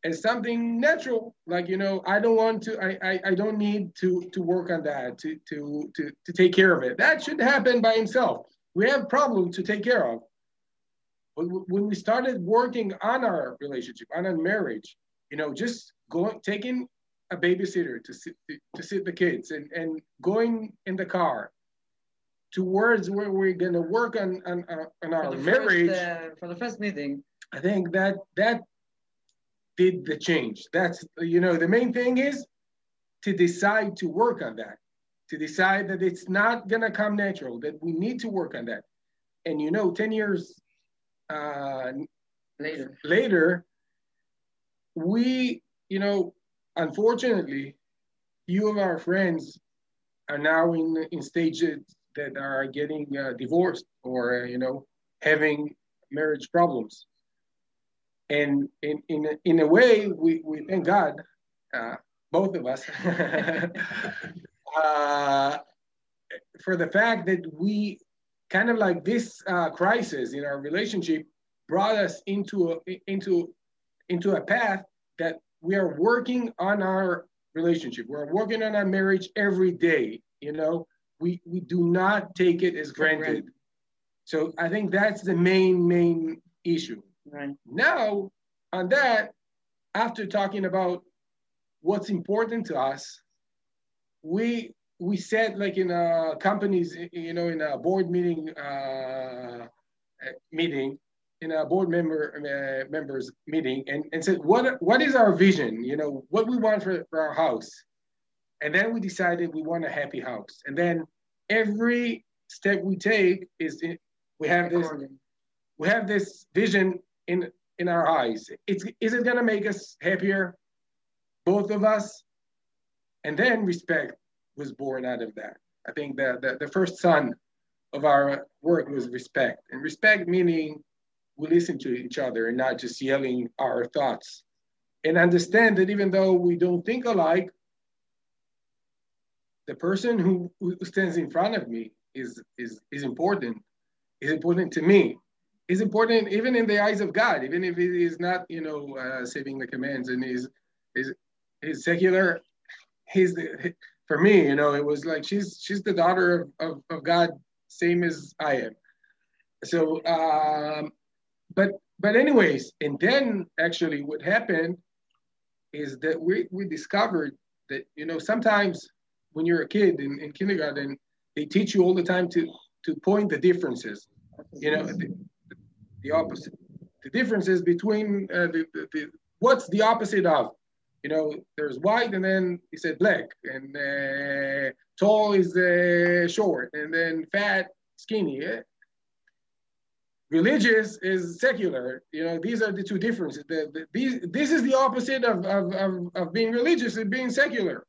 as something natural. Like, you know, I don't want to, I, I, I don't need to, to work on that, to, to, to, to take care of it. That should happen by himself. We have problems to take care of. But when we started working on our relationship, on our marriage, you know, just going, taking a babysitter to sit, to sit the kids and, and going in the car towards where we're going to work on, on, on our for marriage. First, uh, for the first meeting. I think that that did the change. That's, you know, the main thing is to decide to work on that, to decide that it's not going to come natural, that we need to work on that. And, you know, ten years uh, later, later, we, you know, unfortunately, few of our friends are now in, in stages that are getting uh, divorced or, uh, you know, having marriage problems. And in, in, in a way, we, we thank God, uh, both of us, uh, for the fact that we kind of like this uh, crisis in our relationship brought us into a, into, into a path that we are working on our relationship. We're working on our marriage every day, you know? We, we do not take it as granted. So I think that's the main, main issue. Right. Now, on that, after talking about what's important to us, we we said, like in a company's, you know, in a board meeting, uh, meeting, in a board member uh, members meeting, and, and said, what what is our vision? You know, what we want for, for our house. And then we decided we want a happy house. And then every step we take is in, we have this we have this vision in in our eyes. It's is it gonna make us happier, both of us? And then respect was born out of that. I think that the, the first son of our work was respect, and respect meaning we listen to each other and not just yelling our thoughts, and understand that even though we don't think alike, the person who, who stands in front of me is, is, is important, is important to me, is important even in the eyes of God, even if it is not, you know, uh, saving the commands and is, is, is secular. He's the, for me, you know, it was like, she's, she's the daughter of, of, of God, same as I am. So, um, but, but anyways, and then actually what happened is that we, we discovered that, you know, sometimes when you're a kid in, in kindergarten, they teach you all the time to, to point the differences, you know, the, the opposite. The differences between, uh, the, the, the, what's the opposite of? You know, there's white and then he said black, and uh, tall is uh, short, and then fat, skinny. Yeah? Religious is secular. You know, these are the two differences. The, the, these, this is the opposite of, of, of, of being religious and being secular.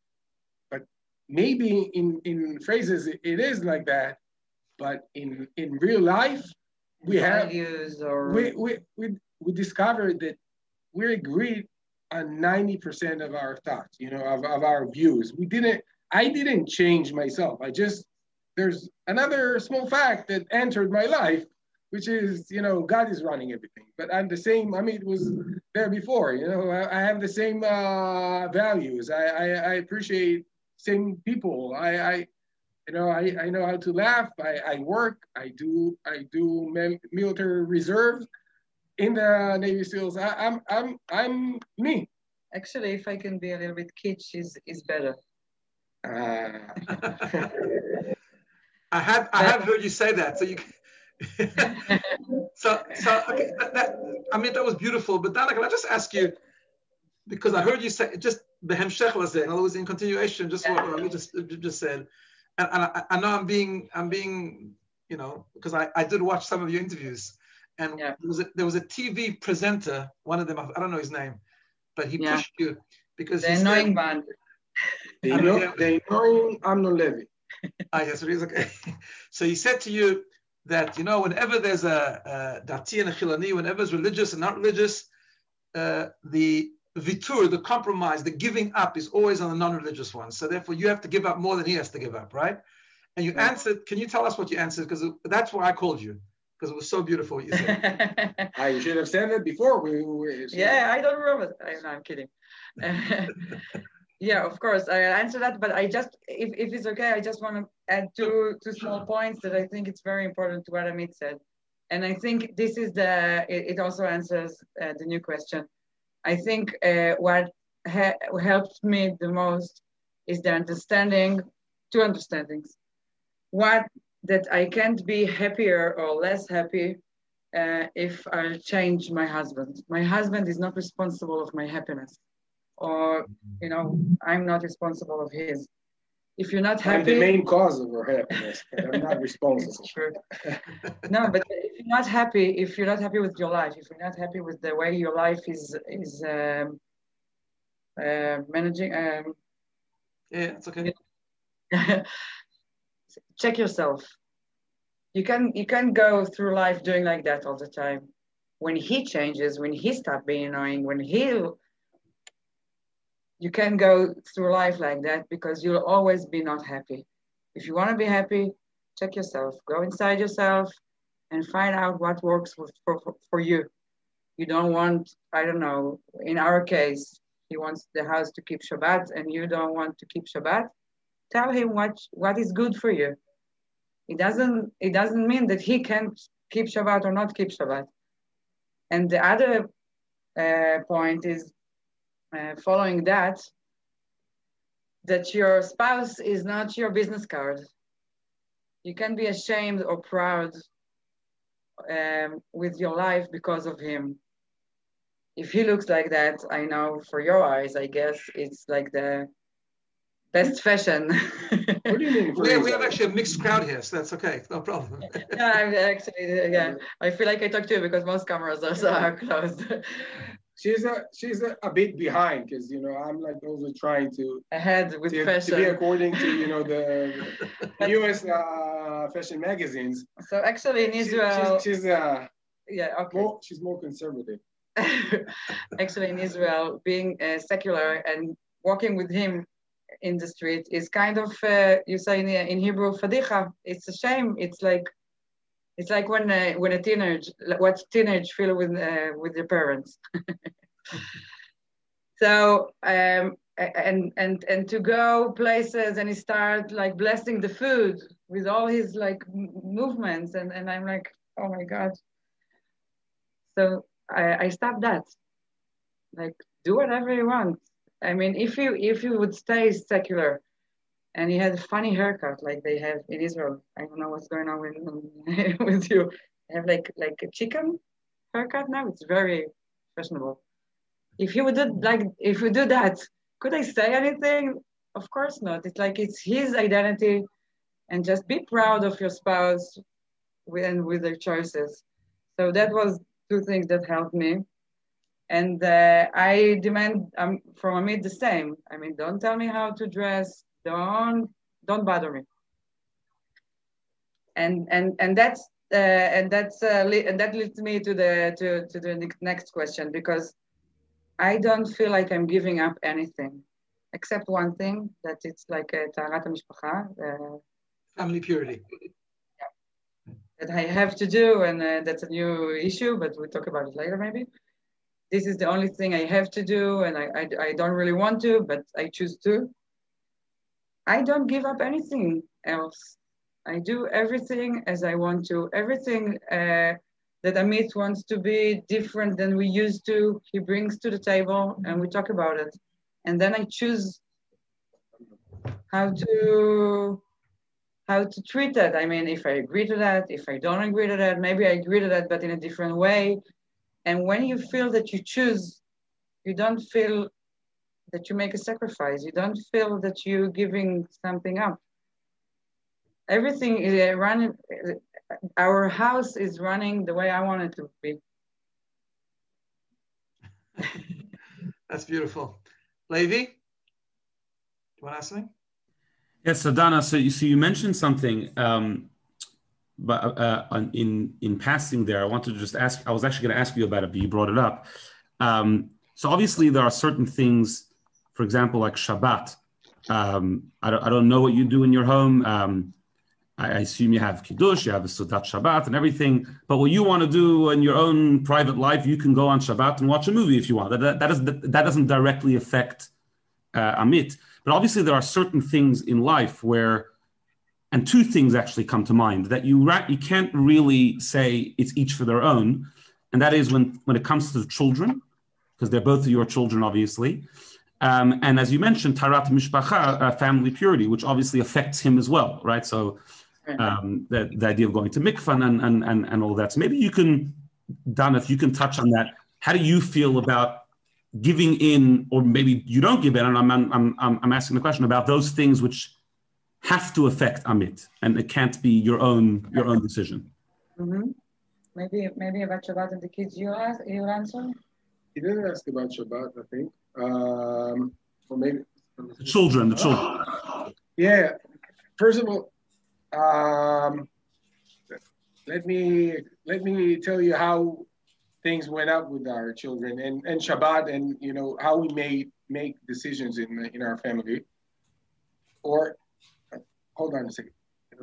Maybe in, in phrases it is like that, but in, in real life, we have or... we, we, we, we discovered that we agreed on ninety percent of our thoughts, you know, of, of our views. We didn't, I didn't change myself. I just, there's another small fact that entered my life, which is, you know, God is running everything. But I'm the same, I mean, it was there before, you know, I, I have the same uh, values. I, I, I appreciate same people. I, I, you know, I, I know how to laugh. I, I work. I do, I do military reserves in the Navy SEALs. I, I'm, I'm, I'm me. Actually, if I can be a little bit kitsch, is is better. Uh. I have, I have heard you say that. So you. so, so okay. That, that, I mean, that was beautiful. But Dana, can I just ask you? Because I heard you say just behemshech lazeh, in other words, in continuation, just what Rami just just said, and, and I, I know I'm being I'm being you know because I, I did watch some of your interviews, and yeah. there was a, there was a T V presenter, one of them, I don't know his name, but he yeah. pushed you because the annoying man, the annoying Amnon Levy. Ah yes, it is okay. So he said to you that, you know, whenever there's a, a dati and a chilani, whenever it's religious and not religious, uh, the vitur, the compromise, the giving up is always on the non-religious one. So therefore you have to give up more than he has to give up, right? And you yeah. answered, can you tell us what you answered? Because that's why I called you. because it was so beautiful what you said. I should have said it before. We, we, yeah, I don't remember. I, no, I'm kidding. Yeah, of course, I'll answer that, but I just, if, if it's okay, I just want to add two, two small points that I think it's very important to what Amit said. And I think this is the, it, it also answers uh, the new question. I think uh, what ha helped me the most is the understanding, two understandings. One, that I can't be happier or less happy uh, if I change my husband. My husband is not responsible of my happiness. Or, you know, I'm not responsible of his. If you're not happy, I'm the main cause of her happiness, but I'm not responsible. Sure. No, but if you're not happy, if you're not happy with your life, if you're not happy with the way your life is is um, uh, managing, um, yeah, it's okay. Check yourself. You can you can go through life doing like that all the time. When he changes, when he stops being annoying, when he you can go through life like that because you'll always be not happy. If you want to be happy, check yourself. Go inside yourself and find out what works for, for, for you. You don't want, I don't know, in our case, he wants the house to keep Shabbat and you don't want to keep Shabbat. Tell him what, what is good for you. It doesn't, it doesn't mean that he can't keep Shabbat or not keep Shabbat. And the other uh, point is, Uh, following that, that your spouse is not your business card. You can be ashamed or proud um, with your life because of him. If he looks like that, I know for your eyes, I guess it's like the best fashion. What do you mean? We have, we have actually a mixed crowd here, so that's okay, no problem. Yeah, I'm actually, yeah, I feel like I talk to you because most cameras are, are closed. She's a she's a, a bit behind because you know I'm like also trying to ahead with to, fashion to be according to you know the, the U S uh, fashion magazines. So actually in Israel, she, she's, she's uh yeah okay more, she's more conservative. Actually in Israel, being uh, secular and walking with him in the street is kind of uh, you say in, in Hebrew fadicha. It's a shame. It's like It's like when uh, when a teenage, what teenage feel with uh, with their parents. So um, and and and to go places and he start like blessing the food with all his like movements and and I'm like, oh my God. So I, I stopped that. Like do whatever you want. I mean, if you if you would stay secular. And he had a funny haircut like they have in Israel. I don't know what's going on with, with you. They have like like a chicken haircut now. It's very fashionable. If he would do like if we do that, could I say anything? Of course not. It's like it's his identity, and just be proud of your spouse and with their choices. So that was two things that helped me. And uh, I demand um, from Amit the same. I mean, don't tell me how to dress. Don't don't bother me. And and and that's uh, and that's uh, and that leads me to the to to the next question because I don't feel like I'm giving up anything except one thing that it's like a taharat hamishpacha, uh, family purity. That I have to do, and uh, that's a new issue, but we'll talk about it later maybe. This is the only thing I have to do, and I I, I don't really want to, but I choose to. I don't give up anything else. I do everything as I want to. Everything uh, that Amit wants to be different than we used to, he brings to the table and we talk about it. And then I choose how to how to treat that. I mean, if I agree to that, if I don't agree to that, maybe I agree to that, but in a different way. And when you feel that you choose, you don't feel that you make a sacrifice. You don't feel that you're giving something up. Everything is running, our house is running the way I want it to be. That's beautiful. Levi, do you want to ask something? Yes, so Dana, so you, so you mentioned something, um, but uh, in, in passing there, I wanted to just ask, I was actually going to ask you about it, but you brought it up. Um, so obviously there are certain things, for example, like Shabbat. Um, I, don't, I don't know what you do in your home, um, I assume you have Kiddush, you have a Sudat Shabbat and everything, but what you want to do in your own private life, you can go on Shabbat and watch a movie if you want. That, that, that, is, that, that doesn't directly affect uh, Amit. But obviously there are certain things in life where, and two things actually come to mind, that you, you can't really say it's each for their own, and that is when, when it comes to the children, because they're both your children, obviously. Um, and as you mentioned, Tarat Mishpacha, uh, family purity, which obviously affects him as well, right? So um, the, the idea of going to mikvah and, and, and, and all that. So maybe you can, Dana, if you can touch on that. How do you feel about giving in, or maybe you don't give in, and I'm, I'm, I'm, I'm asking the question about those things which have to affect Amit, and it can't be your own, your own decision. Mm-hmm. Maybe, maybe about Shabbat and the kids, you ask, you answer? He didn't ask about Shabbat, I think. Um, or maybe the children, the children. Yeah. First of all, um, let me let me tell you how things went up with our children and, and Shabbat, and you know how we made make decisions in in our family. Or hold on a second.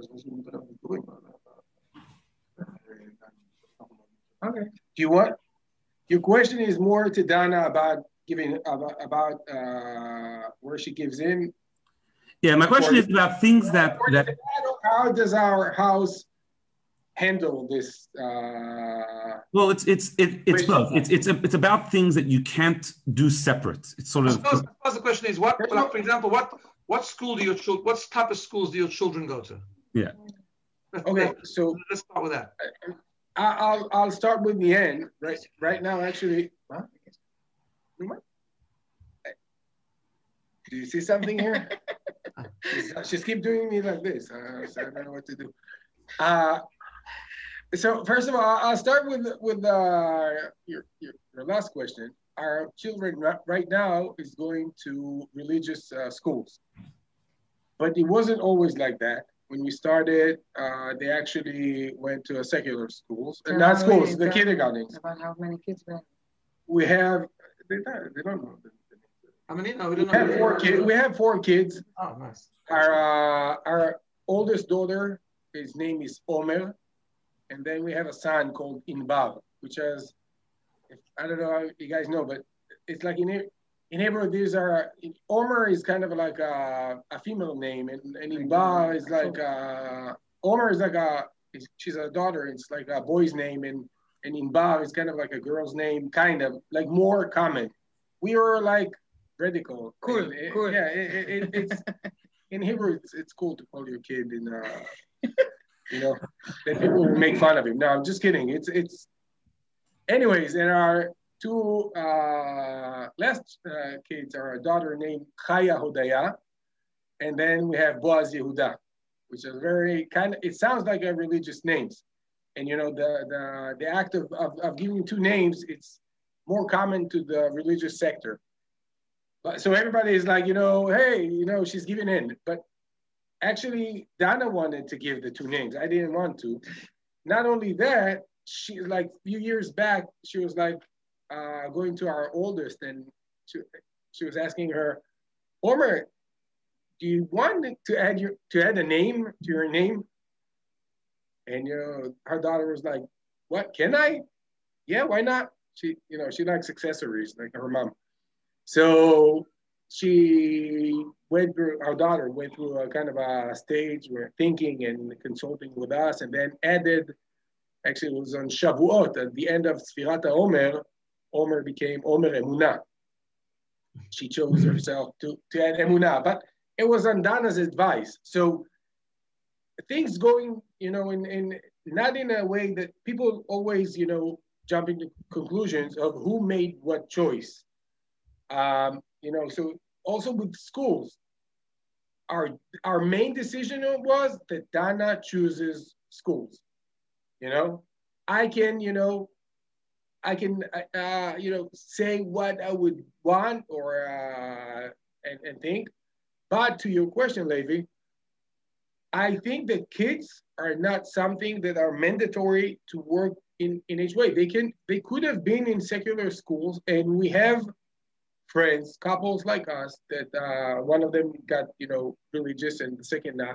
Okay. Do you want? Your question is more to Dana about giving about, about uh, where she gives in. Yeah, my question is about things that that. How does our house handle this? Uh, well, it's it's it, it's both. It's it's a, it's about things that you can't do separate. It's sort of. I suppose, I suppose the question is what, like, for example, what what school do your children? What type of schools do your children go to? Yeah. Okay, so let's start with that. I'll I'll start with the end. Right right now, actually. Huh? Do you see something here? she's, she's keep doing me like this. Uh, so I don't know what to do. Uh, so first of all, I'll start with with uh, your, your your last question. Our children right now is going to religious uh, schools, but it wasn't always like that. When we started, uh, they actually went to a secular schools, uh, not schools, the kindergartens. About how many kids we have? We have, they don't, they don't know. How many? No, we don't we know. Have four kids. We have four kids. Oh, nice. Our uh, our oldest daughter, his name is Omer, and then we have a son called Inbar, which has, I don't know if you guys know, but it's like in in Hebrew, these are, Omer is kind of like a, a female name, and, and Inbar is like, a, Omer is like a, she's a daughter, it's like a boy's name, and, and Inbar is kind of like a girl's name, kind of, like more common. We were like radical. Cool, it, cool. Yeah, it, it, it's, in Hebrew, it's, it's cool to call your kid in, uh, you know, that people will make fun of him. No, I'm just kidding. It's, it's, anyways, there are two uh, last uh, kids are a daughter named Chaya Hodaya, and then we have Boaz Yehuda, which is very kind of, it sounds like a religious names. And you know, the the, the act of, of, of giving two names, it's more common to the religious sector. But, so everybody is like, you know, hey, you know, she's giving in. But actually, Dana wanted to give the two names. I didn't want to. Not only that, she like a few years back, she was like, Uh, going to our oldest, and she, she was asking her, Omer, do you want to add your to add a name to your name? And you know, her daughter was like, what, can I? Yeah, why not? She, you know, she likes accessories like her mom. So she went through, our daughter went through a kind of a stage where thinking and consulting with us, and then added, actually it was on Shavuot, at the end of Sfirat HaOmer, Omer became Omer Emunah. She chose herself to, to add Emunah, but it was on Dana's advice. So things going, you know, in, in not in a way that people always, you know, jump into conclusions of who made what choice. Um, you know, so also with schools, our, our main decision was that Dana chooses schools. You know, I can, you know, I can, uh, you know, say what I would want or uh, and, and think. But to your question, Levi, I think that kids are not something that are mandatory to work in, in each way. They can, they could have been in secular schools, and we have friends, couples like us that uh, one of them got, you know, religious and the second not.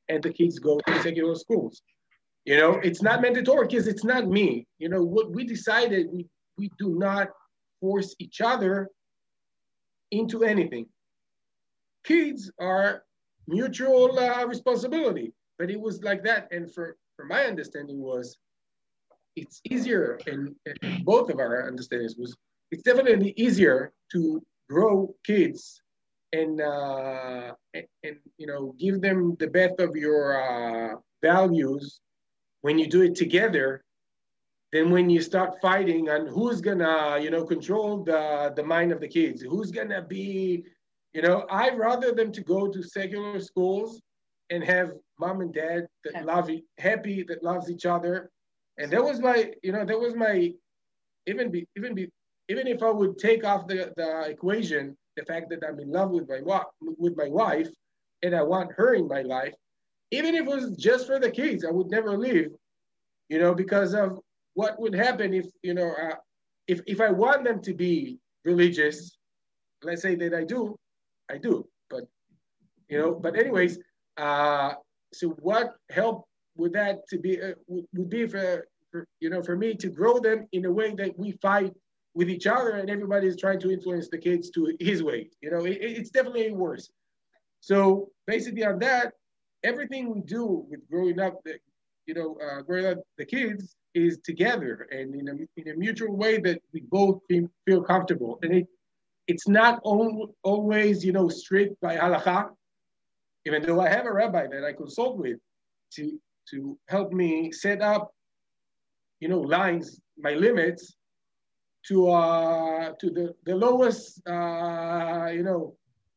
and the kids go to secular schools. You know, it's not mandatory because it's not me. You know, what we decided, we, we do not force each other into anything. Kids are mutual uh, responsibility, but it was like that. And for, for my understanding was, it's easier, and, and both of our understandings was, it's definitely easier to grow kids and, uh, and, and you know, give them the best of your uh, values when you do it together than when you start fighting on who's gonna, you know, control the, the mind of the kids, who's gonna be, you know, I'd rather them to go to secular schools and have mom and dad that happy. love it, happy, that loves each other. And that was my, you know, that was my, even be, even be, even if I would take off the, the equation, the fact that I'm in love with my with my wife, and I want her in my life, even if it was just for the kids, I would never leave, you know, because of what would happen if, you know, uh, if, if I want them to be religious, let's say that I do, I do, but, you know, but anyways, uh, so what helped with that to be, uh, would, would be for, for, you know, for me to grow them in a way that we fight with each other and everybody is trying to influence the kids to his way, you know, it, it's definitely worse. So basically on that, everything we do with growing up, the, you know, uh, growing up the kids is together and in a, in a mutual way that we both feel, feel comfortable. And it, it's not al always, you know, strict by halakha, even though I have a rabbi that I consult with to, to help me set up, you know, lines, my limits to, uh, to the, the lowest, uh, you know,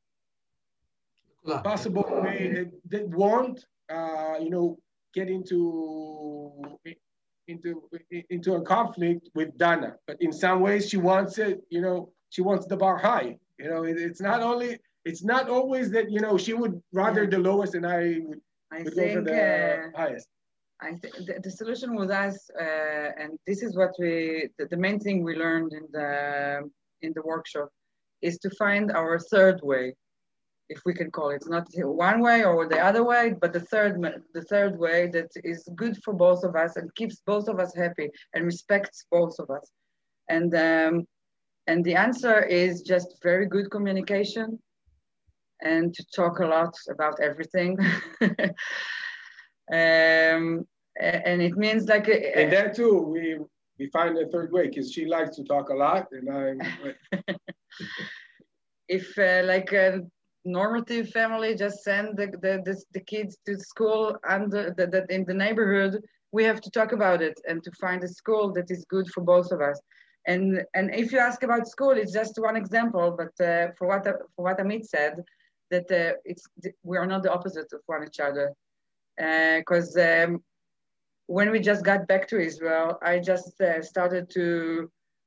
possible way that, that won't, uh, you know, get into into into a conflict with Dana. But in some ways, she wants it. You know, she wants the bar high. You know, it, it's not only it's not always that, you know, she would rather the lowest and I would, I would think, go for the uh, highest. I think the, the solution with us, uh, and this is what we the, the main thing we learned in the in the workshop, is to find our third way, if we can call it. It's not one way or the other way, but the third, the third way that is good for both of us and keeps both of us happy and respects both of us. And, um, and the answer is just very good communication and to talk a lot about everything. um, and it means like... A, and that too, we, we find a third way because she likes to talk a lot and I'm... if uh, like... Uh, normative family just send the, the, the, the kids to school and the, the, the, in the neighborhood, we have to talk about it and to find a school that is good for both of us. And, and if you ask about school, it's just one example, but uh, for, what, for what Amit said, that uh, it's, we are not the opposite of one each other. Because uh, um, when we just got back to Israel, I just uh, started to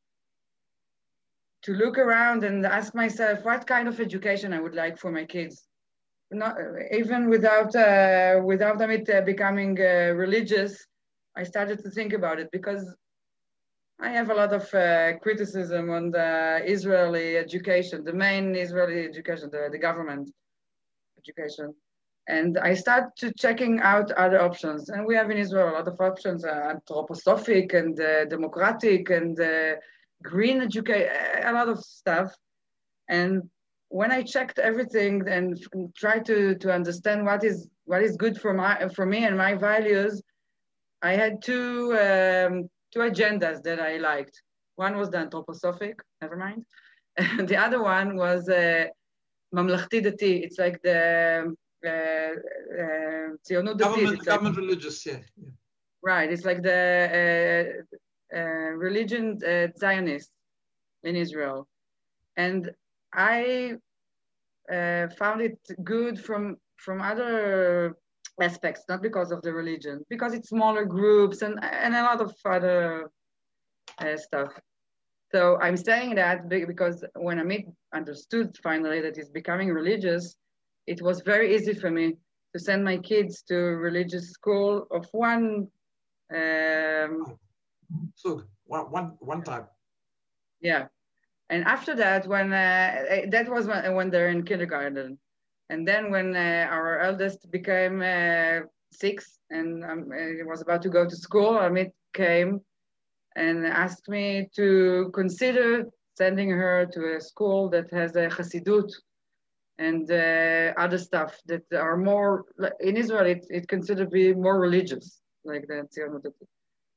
to look around and ask myself what kind of education I would like for my kids. Not even without uh, without them it uh, becoming uh, religious, I started to think about it because I have a lot of uh, criticism on the Israeli education, the main Israeli education, the, the government education. And I start to checking out other options. And we have in Israel a lot of options, uh, anthroposophic and uh, democratic and uh, green education, a lot of stuff. And when I checked everything and tried to, to understand what is what is good for my for me and my values, I had two um, two agendas that I liked. One was the anthroposophic, never mind. And the other one was uh, mamlachti dati. It's like the uh, uh, tzionut dati. Government, government like, religious, yeah. yeah. Right, it's like the uh, Uh, religion uh, Zionist in Israel. And I uh, found it good from, from other aspects, not because of the religion, because it's smaller groups and, and a lot of other uh, stuff. So I'm saying that because when Amit understood finally that he's becoming religious, it was very easy for me to send my kids to religious school of one um, So one, one, one time. Yeah. And after that, when uh, that was when, when they're in kindergarten. And then when uh, our eldest became uh, six and um, he was about to go to school, Amit came and asked me to consider sending her to a school that has a Hasidut and uh, other stuff that are more, in Israel, it, it considered to be more religious, like the Tzionut Datit.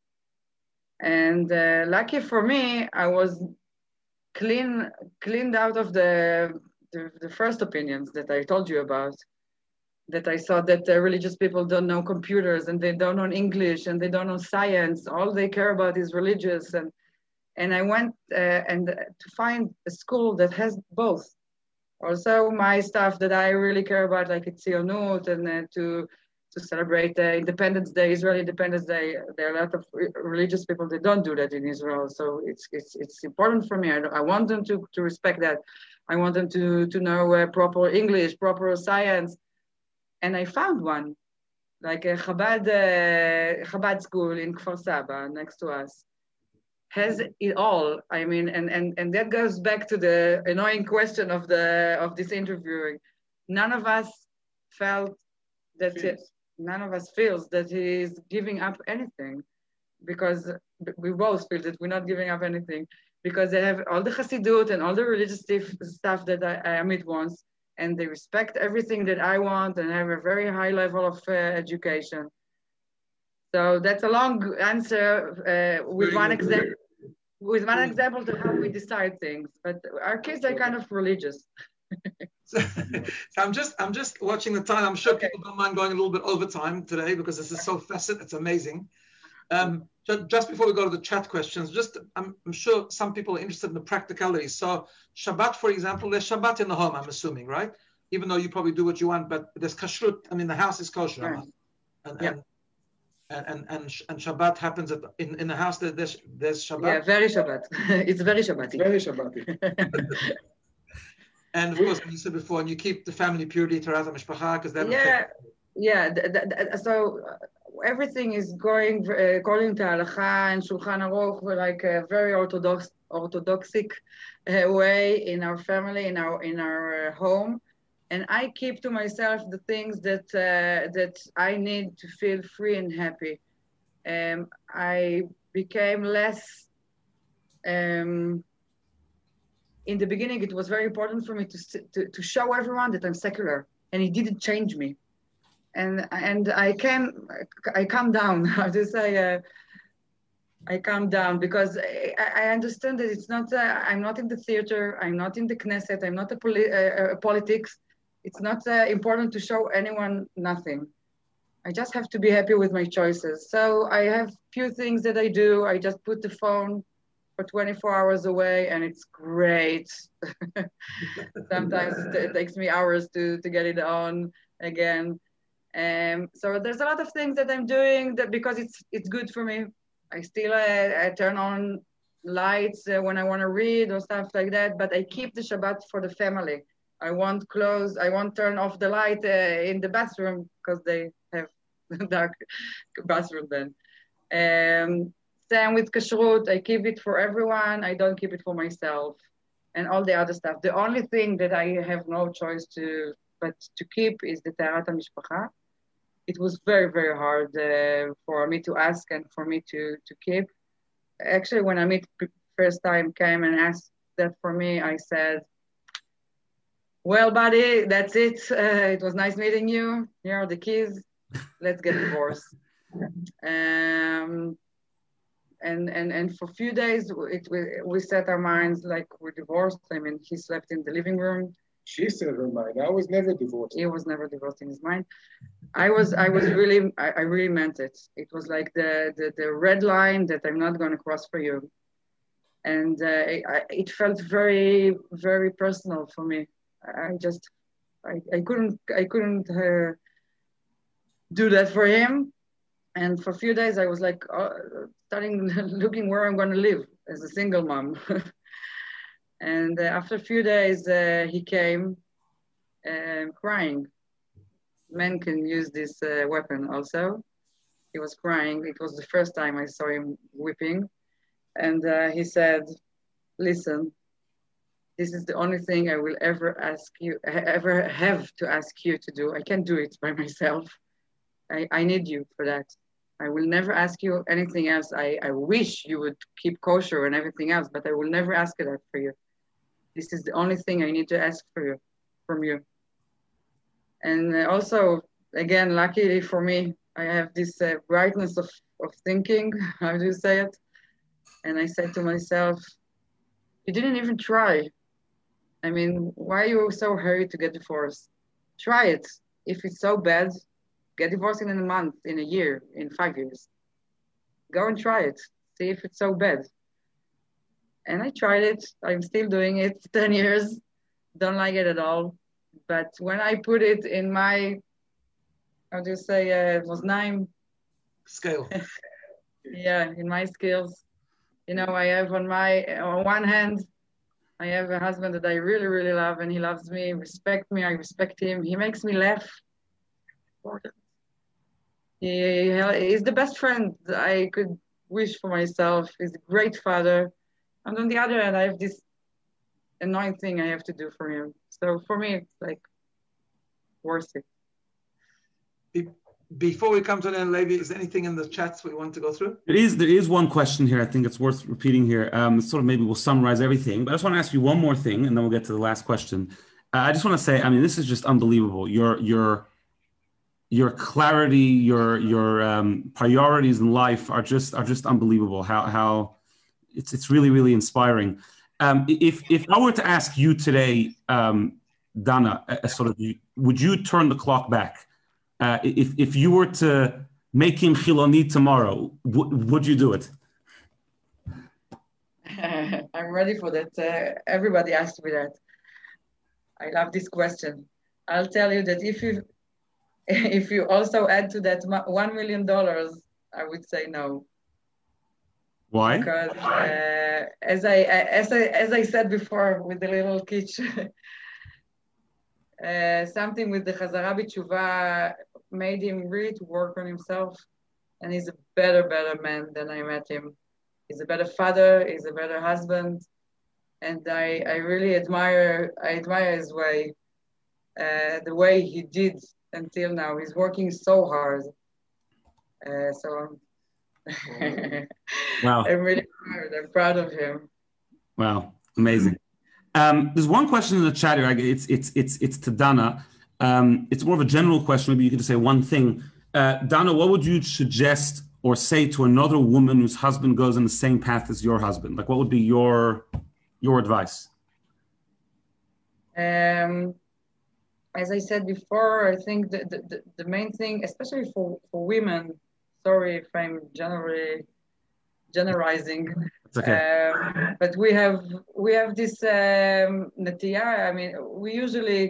And uh, lucky for me, I was clean, cleaned out of the, the, the first opinions that I told you about, that I saw that the religious people don't know computers and they don't know English and they don't know science. All they care about is religious. And, and I went uh, and to find a school that has both. Also, my stuff that I really care about, like it's Tzionut, and uh, to to celebrate uh, Independence Day, Israeli Independence Day. There are a lot of re religious people that don't do that in Israel, so it's it's it's important for me. I, I want them to to respect that. I want them to to know uh, proper English, proper science, and I found one, like a Chabad uh, Chabad school in Kfar Saba, next to us. Has it all. I mean, and, and, and that goes back to the annoying question of the of this interviewing. None of us felt that it, none of us feels that he is giving up anything, because we both feel that we're not giving up anything, because they have all the Hasidut and all the religious stuff that I, I Amit wants, and they respect everything that I want and have a very high level of uh, education. So that's a long answer uh, with one example. With one example to how we decide things, but our kids are kind of religious. so, so I'm just I'm just watching the time. I'm sure okay. people don't mind going a little bit over time today because this is so fascinating. It's amazing. Um, just, just before we go to the chat questions, just I'm, I'm sure some people are interested in the practicalities. So Shabbat, for example, there's Shabbat in the home. I'm assuming, right? Even though you probably do what you want, but there's kashrut. I mean, the house is kosher, right. and, yeah. and And, and and and Shabbat happens at, in in the house. There's there's Shabbat. Yeah, very Shabbat. It's very Shabbat. Very Shabbat. And of course, when you said before, and you keep the family purity, Tarat HaMishpacha, because that. Yeah, yeah. Th th th so uh, everything is going uh, according to Halacha and Shulchan Aruch, like a very orthodox, orthodoxic uh, way in our family, in our in our uh, home. And I keep to myself the things that uh, that I need to feel free and happy. Um, I became less. Um, in the beginning, it was very important for me to, to to show everyone that I'm secular, and it didn't change me. And and I came, I calm down. How to say? Uh, I calm down because I, I understand that it's not. Uh, I'm not in the theater. I'm not in the Knesset. I'm not a poli uh, uh, politics. It's not uh, important to show anyone nothing. I just have to be happy with my choices. So I have few things that I do. I just put the phone for twenty-four hours away, and it's great. Sometimes it takes me hours to, to get it on again. Um, so there's a lot of things that I'm doing that because it's it's good for me. I still uh, I turn on lights uh, when I want to read or stuff like that, but I keep the Shabbat for the family. I won't close, I won't turn off the light uh, in the bathroom because they have dark bathroom then. Um, same with kashrut, I keep it for everyone, I don't keep it for myself and all the other stuff. The only thing that I have no choice to, but to keep is the Tarat HaMishpacha. It was very, very hard uh, for me to ask and for me to, to keep. Actually, when Amit first time came and asked that for me, I said, well, buddy, that's it. Uh, it was nice meeting you. Here are the keys. Let's get divorced. Um, and and and for a few days, it, we we set our minds like we're divorced. I mean, he slept in the living room. She set her mind. I was never divorced. He was never divorced in his mind. I was I was really I, I really meant it. It was like the the, the red line that I'm not going to cross for you. And uh, I, it felt very very personal for me. I just, I, I couldn't, I couldn't uh, do that for him. And for a few days, I was like, uh, starting looking where I'm going to live as a single mom. And uh, after a few days, uh, he came uh, crying. Men can use this uh, weapon also. He was crying. It was the first time I saw him weeping. And uh, he said, listen, this is the only thing I will ever ask you, ever have to ask you to do. I can't do it by myself. I, I need you for that. I will never ask you anything else. I, I wish you would keep kosher and everything else, but I will never ask that for you. This is the only thing I need to ask for you, from you. And also, again, luckily for me, I have this uh, brightness of, of thinking, how do you say it? And I said to myself, you didn't even try. I mean, why are you so hurried to get divorced? Try it. If it's so bad, get divorced in a month, in a year, in five years. Go and try it. See if it's so bad. And I tried it. I'm still doing it, ten years. Don't like it at all. But when I put it in my, how do you say, uh, Moznaim? Scale. Yeah, in my skills. You know, I have on my, on one hand, I have a husband that I really, really love, and he loves me, respect me, I respect him. He makes me laugh. He, he's the best friend I could wish for myself. He's a great father. And on the other hand, I have this annoying thing I have to do for him. So for me, it's like worth it. Before we come to the end, Levi, is there anything in the chats we want to go through? There is, there is one question here. I think it's worth repeating here. Um, sort of maybe we'll summarize everything, but I just want to ask you one more thing, and then we'll get to the last question. Uh, I just want to say, I mean, this is just unbelievable. Your your your clarity, your your um, priorities in life are just are just unbelievable. How how it's it's really really inspiring. Um, if if I were to ask you today, um, Dana, a, a sort of, would you turn the clock back? Uh, if if you were to make him Chiloni tomorrow, would you do it? I'm ready for that. Uh, everybody asked me that. I love this question. I'll tell you that if you if you also add to that one million dollars, I would say no. Why? Because uh, as I as I as I said before with the little kitsch, uh, something with the Chazara B'Tshuva made him really to work on himself, and he's a better better man than I met him. He's a better father. He's a better husband, and I I really admire I admire his way, uh, the way he did until now. He's working so hard. Uh, so. Wow. I'm really proud. I'm proud of him. Wow, amazing. Um, there's one question in the chat here. It's it's it's it's to Dana. Um, it's more of a general question. Maybe you could just say one thing. Uh, Dana, what would you suggest or say to another woman whose husband goes in the same path as your husband? Like, what would be your your advice? Um, as I said before, I think the the, the main thing, especially for for women. Sorry if I'm generally generalizing. It's okay. Um, but we have we have this um, natiya. I mean, we usually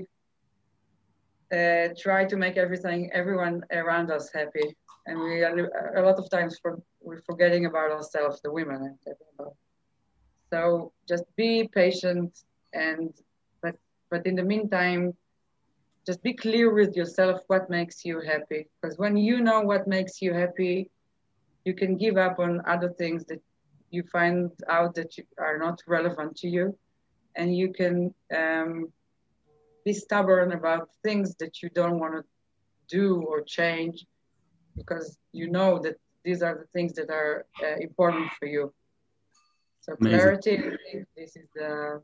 uh, try to make everything, everyone around us happy, and we are, a lot of times for, we're forgetting about ourselves, the women I'm talking about. So just be patient, and but but in the meantime, just be clear with yourself what makes you happy. Because when you know what makes you happy, you can give up on other things that you find out that you are not relevant to you. And you can um, be stubborn about things that you don't want to do or change, because you know that these are the things that are uh, important for you. So clarity, I think this is the...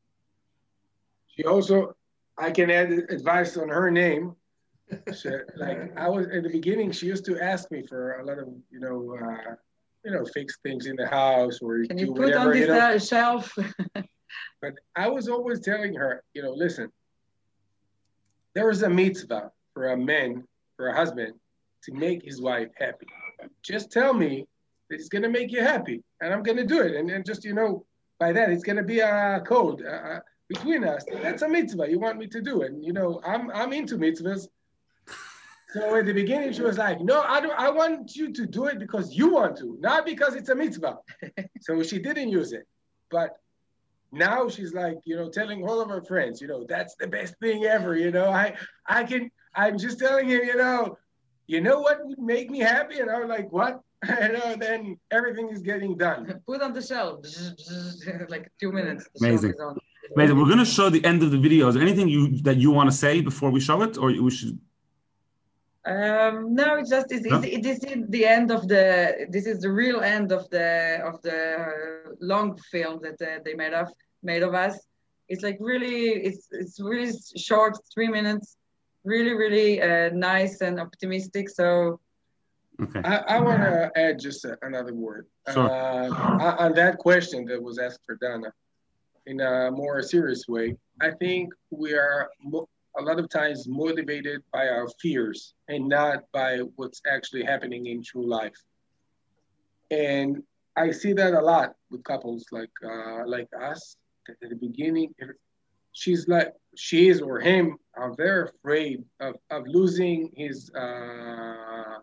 She also, I can add advice on her name. She, like I was at the beginning, she used to ask me for a lot of, you know, uh, you know, fix things in the house or can do you put whatever, on this you know? uh, shelf? But I was always telling her, you know, listen, there is a mitzvah for a man, for a husband, to make his wife happy. Just tell me that it's going to make you happy, and I'm going to do it. And then just, you know, by that, it's going to be a code. Uh, between us, that's a mitzvah you want me to do. And, you know, I'm I'm into mitzvahs. So at the beginning, she was like, no, I don't, I want you to do it because you want to, not because it's a mitzvah. So she didn't use it. But now she's like, you know, telling all of her friends, you know, that's the best thing ever. You know, I, I can, I'm just telling him, you know, you know what would make me happy? And I was like, what? You know, then everything is getting done. Put on the shelf, like two minutes. The Amazing. shelf is on. Amazing. We're going to show the end of the video. Is there anything you that you want to say before we show it, or we should? Um, no, it's just it's, No? it's, this is the end of the. This is the real end of the of the long film that uh, they made of made of us. It's like really, it's it's really short, three minutes. Really, really uh, nice and optimistic. So. Okay. I, I want to add just a, another word Sure. uh, on that question that was asked for Dana. In a more serious way, I think we are mo- a lot of times motivated by our fears and not by what's actually happening in true life. And I see that a lot with couples like uh, like us. That at the beginning, she's like she is or him are very afraid of, of losing his. Uh,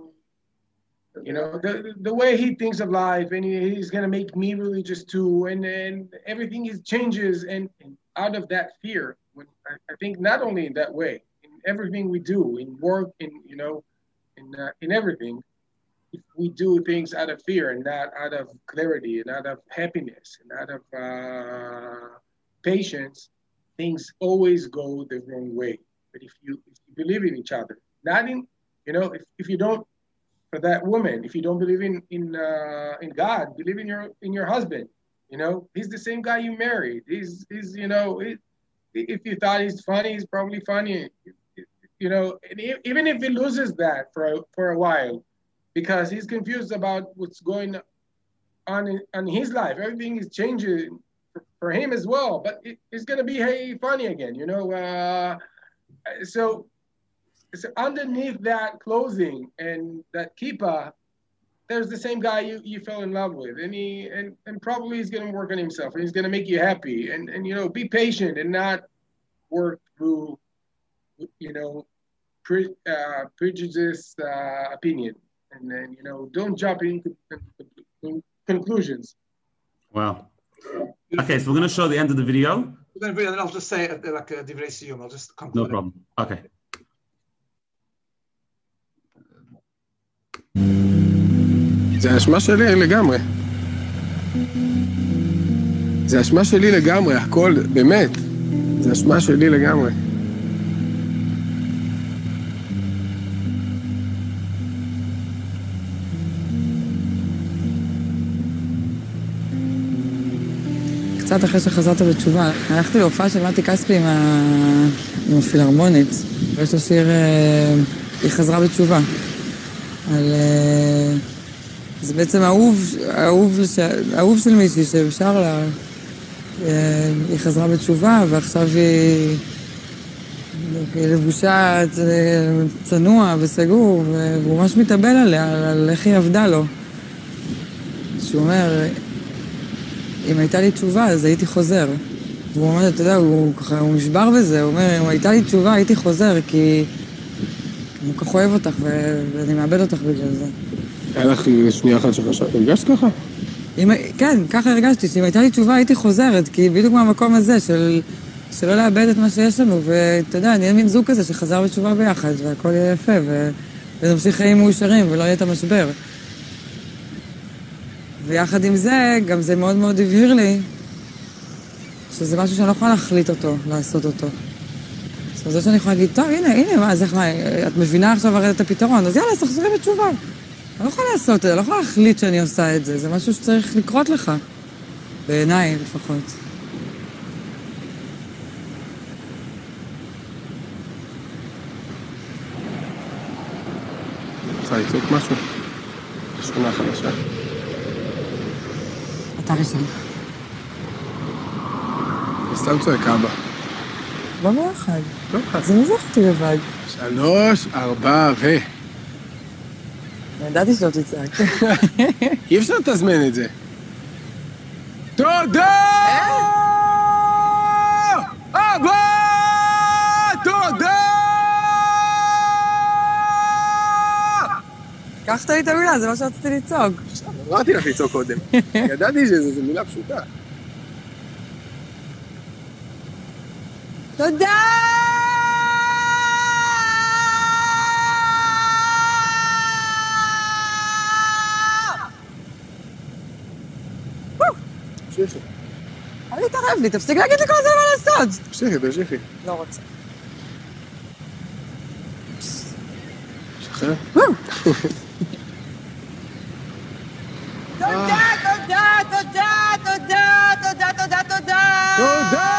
You know, the the way he thinks of life, and he, he's gonna make me religious too, and then everything is changes, and, and out of that fear, when I, I think not only in that way, in everything we do, in work, in you know, in uh, in everything, if we do things out of fear and not out of clarity and out of happiness and out of uh, patience, things always go the wrong way. But if you if you believe in each other, not in you know, if, if you don't. For that woman, if you don't believe in in uh, in God, believe in your in your husband. You know, he's the same guy you married. He's he's you know, he, if you thought he's funny, he's probably funny. You know, and even if he loses that for a, for a while, because he's confused about what's going on in on his life, everything is changing for, for him as well. But it, it's gonna be hey funny again. You know, uh, so. So underneath that clothing and that kippah, there's the same guy you, you fell in love with, and he and, and probably he's gonna work on himself, and he's gonna make you happy, and and you know be patient and not work through, you know, pre, uh, prejudice uh, opinion, and then you know don't jump in con- conclusions. Wow. Okay, so we're gonna show the end of the video. We're gonna video, and I'll just say uh, like a divrei siyum. I'll just conclude. No problem. Okay. זה אשמה שלי לגמרי. זה אשמה שלי לגמרי, הכל, באמת. זה אשמה שלי לגמרי. קצת אחרי שחזרת בתשובה, הלכתי להופעה של מתי כספי עם, ה... עם הפילהרמונית, ויש לו שיר, היא חזרה בתשובה. על... זה בעצם אהוב, אהוב, אהוב של מישהי ששר לה, היא חזרה בתשובה, ועכשיו היא, היא לבושה צנוע וסגור, והוא ממש מתאבל עליה, על איך היא עבדה לו. שהוא אומר, אם הייתה לי תשובה, אז הייתי חוזר. והוא אומר, אתה יודע, הוא ככה, הוא נשבר בזה, הוא אומר, אם הייתה לי תשובה, הייתי חוזר, כי אני כל כך אוהב אותך, ואני מאבד אותך בגלל זה. היה לך שנייה אחת שחשבת, הרגשת ככה? כן, ככה הרגשתי, שאם הייתה לי תשובה, הייתי חוזרת, כי בדיוק מהמקום הזה, של שלא לאבד את מה שיש לנו, ואתה יודע, נהיה מין זוג כזה שחזר בתשובה ביחד, והכל יהיה יפה, ונמשיך חיים מאושרים, ולא יהיה את המשבר. ויחד עם זה, גם זה מאוד מאוד הבהיר לי, שזה משהו שאני לא יכולה להחליט אותו, לעשות אותו. זאת אומרת, שאני יכולה להגיד, טוב, הנה, הנה, מה, אז איך, מה, את מבינה עכשיו הרי את הפתרון, אז יאללה, אז תחזרי בתשובה. אני לא יכולה לעשות את זה, אני לא יכולה להחליט שאני עושה את זה, זה משהו שצריך לקרות לך, בעיניי לפחות. רוצה לצעוק משהו? שכונה חדשה. אתה ראשון. סתם צועק אבא. בוא ביחד. לא חד. זה מביך אותי לבד. שלוש, ארבע ו... ידעתי שלא תצעק. אי אפשר לתזמן את זה. תודה! אבא! תודה! קחת לי את המילה, זה מה שרציתי לצעוק. אמרתי לך לצעוק קודם. ידעתי שזו מילה פשוטה. תודה! שיר שיר. אני אתראה כואב לי, תפסיק להגיד לי כל הזמן מה לעשות. תמשיכי, תמשיכי. לא רוצה. שחרר. תודה, תודה, תודה, תודה, תודה, תודה, תודה. תודה!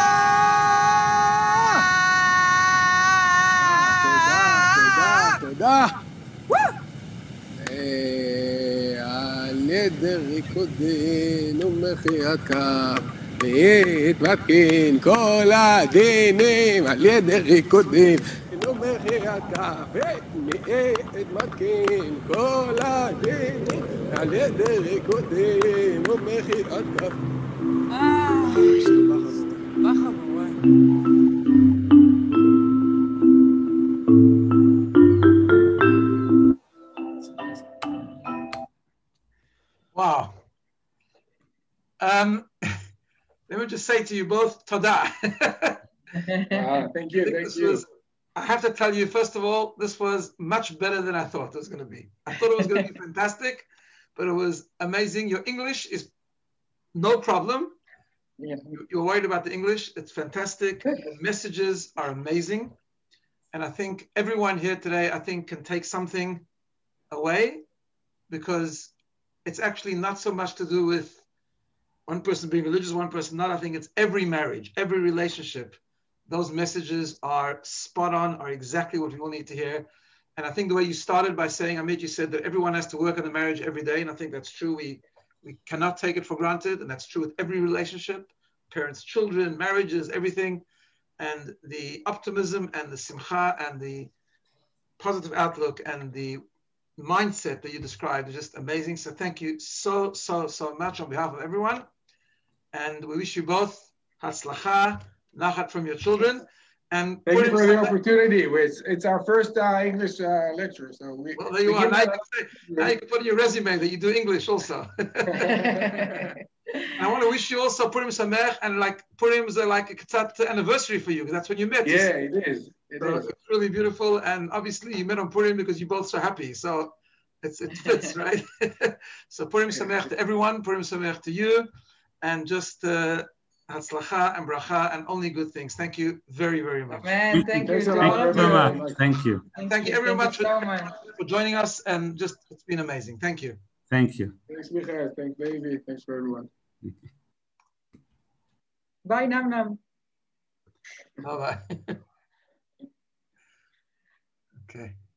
תודה, תודה. על ידי ריקודין ומחיית כף, להתמתקין כל הדינים, על ידי ריקודין ומחיית כף, להתמתקין כל הדינים, על ידי ריקודין ומחיית כף. אה, מה חבורה? Wow. Um, let me just say to you both, Toda. Wow, thank you, thank you. Was, I have to tell you, first of all, this was much better than I thought it was going to be. I thought it was going to be fantastic, but it was amazing. Your English is no problem. Yeah. You, you're worried about the English. It's fantastic. The messages are amazing. And I think everyone here today, I think, can take something away, because it's actually not so much to do with one person being religious, one person not. I think it's every marriage, every relationship. Those messages are spot on, are exactly what people need to hear. And I think the way you started by saying, Amit, you said that everyone has to work on the marriage every day. And I think that's true. We, we cannot take it for granted. And that's true with every relationship, parents, children, marriages, everything. And the optimism and the simcha and the positive outlook and the mindset that you described is just amazing. So thank you so, so, so much on behalf of everyone. And we wish you both hatzlacha, nachat from your children. And thank you for the opportunity. It's, it's our first uh, English uh, lecture. So we, well, there you are. Now you, can say, now you can put in your resume that you do English also. I want to wish you also Purim Samech, and like Purim is like a katzat anniversary for you, because that's when you met. Yeah, it is. It so is. It's really beautiful, and obviously you met on Purim because you're both so happy. So it's, it fits, right? So Purim Samech to everyone, Purim Samech to you, and just uh, hatzlacha and bracha and only good things. Thank you very, very much. Man, thank you. Thank you so much. Thank you. And thank you everyone much for, for joining us, and just it's been amazing. Thank you. Thank you. Thanks, Michael. Thanks, baby. Thanks for everyone. Bye, Nam Nam. Bye bye. Okay.